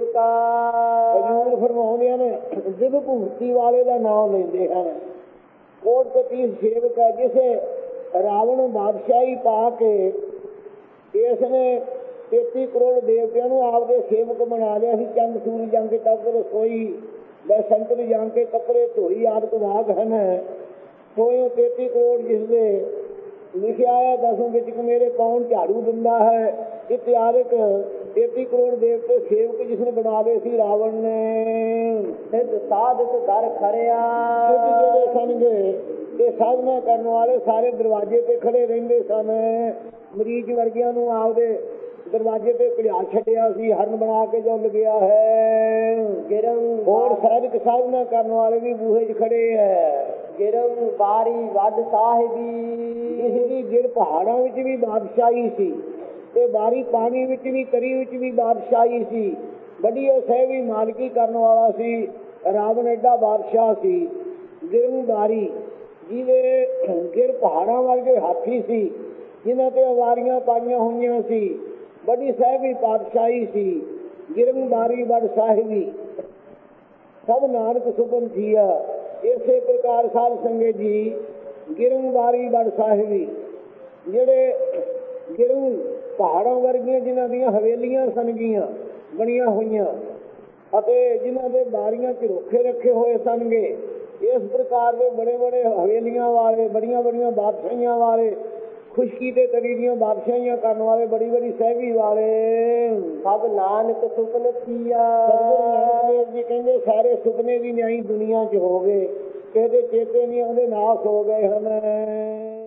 ਸੇਵਕਾ ਹਜ਼ੂਰ ਫਰਮਾਉਂਦੇ ਨੇ ਜਿਵ ਭੂਤੀ ਵਾਲੇ ਦਾ ਨਾਮ ਲੈਂਦੇ ਹਨ। ਕੋਟਪਤੀ ਸੇਵਕ ਹੈ, ਜਿਸੇ ਰਾਵਣ ਬਾਦਸ਼ਾਹੀ ਪਾ ਕੇ ਇਸ ਨੇ ਤੇਤੀ ਕਰੋੜ ਦੇਵਤਿਆਂ ਨੂੰ ਆਪਦੇ ਸੇਵਕ ਬਣਾ ਲਿਆ ਸੀ। ਚੰਦ ਸੂਰਜ ਜੰਗ ਕੇ ਤੱਕ ਰਸੋਈ ਬਸੰਤਰ ਜੰਗ ਕੇ ਕੱਪੜੇ ਧੋਈ ਆਦਿਕ ਵਾਗ ਹਨ। ਸੋਇਓ ਤੇਤੀ ਕਰੋੜ ਜਿਸਦੇ ਲਿਖਿਆ ਹੈ ਦਸੋਂ ਵਿੱਚ ਮੇਰੇ ਕੌਣ ਝਾੜੂ ਦਿੰਦਾ ਹੈ। ਇਤਿਆਦਿਕ ਤੇਤੀ ਕਰੋੜ ਦੇਵਤੇ ਸੇਵਕ ਜਿਸਨੇ ਬਣਾ ਲਏ ਸੀ ਰਾਵਣ ਨੇ। ਸਿੱਧ ਸਾਧਕ ਕਰ ਖੜਿਆ ਜਿਹੜੇ ਸਨਗੇ ਇਹ ਸਾਧਨਾ ਕਰਨ ਵਾਲੇ ਸਾਰੇ ਦਰਵਾਜ਼ੇ ਤੇ ਖੜੇ ਰਹਿੰਦੇ ਸਨ। ਮਰੀਜ਼ ਵਰਗਿਆਂ ਨੂੰ ਆਪਦੇ ਦਰਵਾਜ਼ੇ ਤੇ ਘੜਿਆ ਛੱਡਿਆ ਸੀ, ਹਰਨ ਬਣਾ ਕੇ ਜੋ ਲੱਗਿਆ ਹੈ। ਗਿਰਮ ਹੋਰ ਸਾਧਕ ਸਾਧਨਾ ਕਰਨ ਵਾਲੇ ਵੀ ਬੂਹੇ 'ਚ ਖੜੇ ਹੈ। ਗਿਰਮ ਬਾਰੀ ਵੱਡ ਸਾਹਿਬੀ, ਇਸ ਦੀ ਗਿਰ ਪਹਾੜਾਂ ਵਿੱਚ ਵੀ ਬਾਦਸ਼ਾਹੀ ਸੀ ਤੇ ਬਾਰੀ ਪਾਣੀ ਵਿੱਚ ਵੀ ਤਰੀ ਵਿੱਚ ਵੀ ਬਾਦਸ਼ਾਹੀ ਸੀ। ਵੱਡੀ ਸਹਿਬੀ ਮਾਲਕੀ ਕਰਨ ਵਾਲਾ ਸੀ। ਰਾਵਣ ਐਡਾ ਬਾਦਸ਼ਾਹ ਸੀ। ਗਿਰਮ ਬਾਰੀ ਜਿਹਦੇ ਗਿਰ ਪਹਾੜਾਂ ਵਰਗੇ ਹਾਥੀ ਸੀ, ਜਿਨ੍ਹਾਂ ਤੇ ਅਵਾਰੀਆਂ ਪਾਈਆਂ ਹੋਈਆਂ ਸੀ। ਵੱਡੀ ਸਾਹਿਬੀ ਪਾਤਸ਼ਾਹੀ ਸੀ। ਗਿਰਮ ਬਾਰੀ ਵੱਡ ਸਾਹਿਬੀ ਸਭ ਨਾਨਕ ਸੁਪਨ ਜੀਆ। ਇਸੇ ਪ੍ਰਕਾਰ ਸਾਧ ਸੰਗਤ ਜੀ ਗਿਰਮ ਬਾਰੀ ਵੱਡ ਸਾਹਿਬੀ ਜਿਹੜੇ ਗਿਰਮ ਪਹਾੜਾਂ ਵਰਗੀਆਂ ਜਿਨ੍ਹਾਂ ਦੀਆਂ ਹਵੇਲੀਆਂ ਸਨਗੀਆਂ ਬਣੀਆਂ ਹੋਈਆਂ ਅਤੇ ਜਿਨ੍ਹਾਂ ਦੇ ਬਾਰੀਆਂ ਝਰੋਖੇ ਰੱਖੇ ਹੋਏ ਸਨਗੇ। ਇਸ ਪ੍ਰਕਾਰ ਦੇ ਬੜੇ ਬੜੇ ਹਵੇਲੀਆਂ ਵਾਲੇ, ਬੜੀਆਂ ਬੜੀਆਂ ਬਾਦਸ਼ਾਹੀਆਂ ਵਾਲੇ, ਖੁਸ਼ਕੀ ਤੇ ਤਰੀ ਦੀਆਂ ਬਾਦਸ਼ਾਹੀਆਂ ਕਰਨ ਵਾਲੇ, ਬੜੀ ਬੜੀ ਸਹਿਬੀ ਵਾਲੇ ਸਭ ਨਾਨਕ ਸੁਪਨ ਕੀਆ। ਸਤਿਗੁਰੂ ਨਾਨਕ ਦੇਵ ਜੀ ਕਹਿੰਦੇ ਸਾਰੇ ਸੁਪਨੇ ਵੀ ਨਿਆਈ ਦੁਨੀਆ 'ਚ ਹੋ ਗਏ, ਕਿਸੇ ਦੇ ਚੇਤੇ ਨਹੀਂ ਆਉਂਦੇ, ਨਾਸ ਹੋ ਗਏ ਹਨ।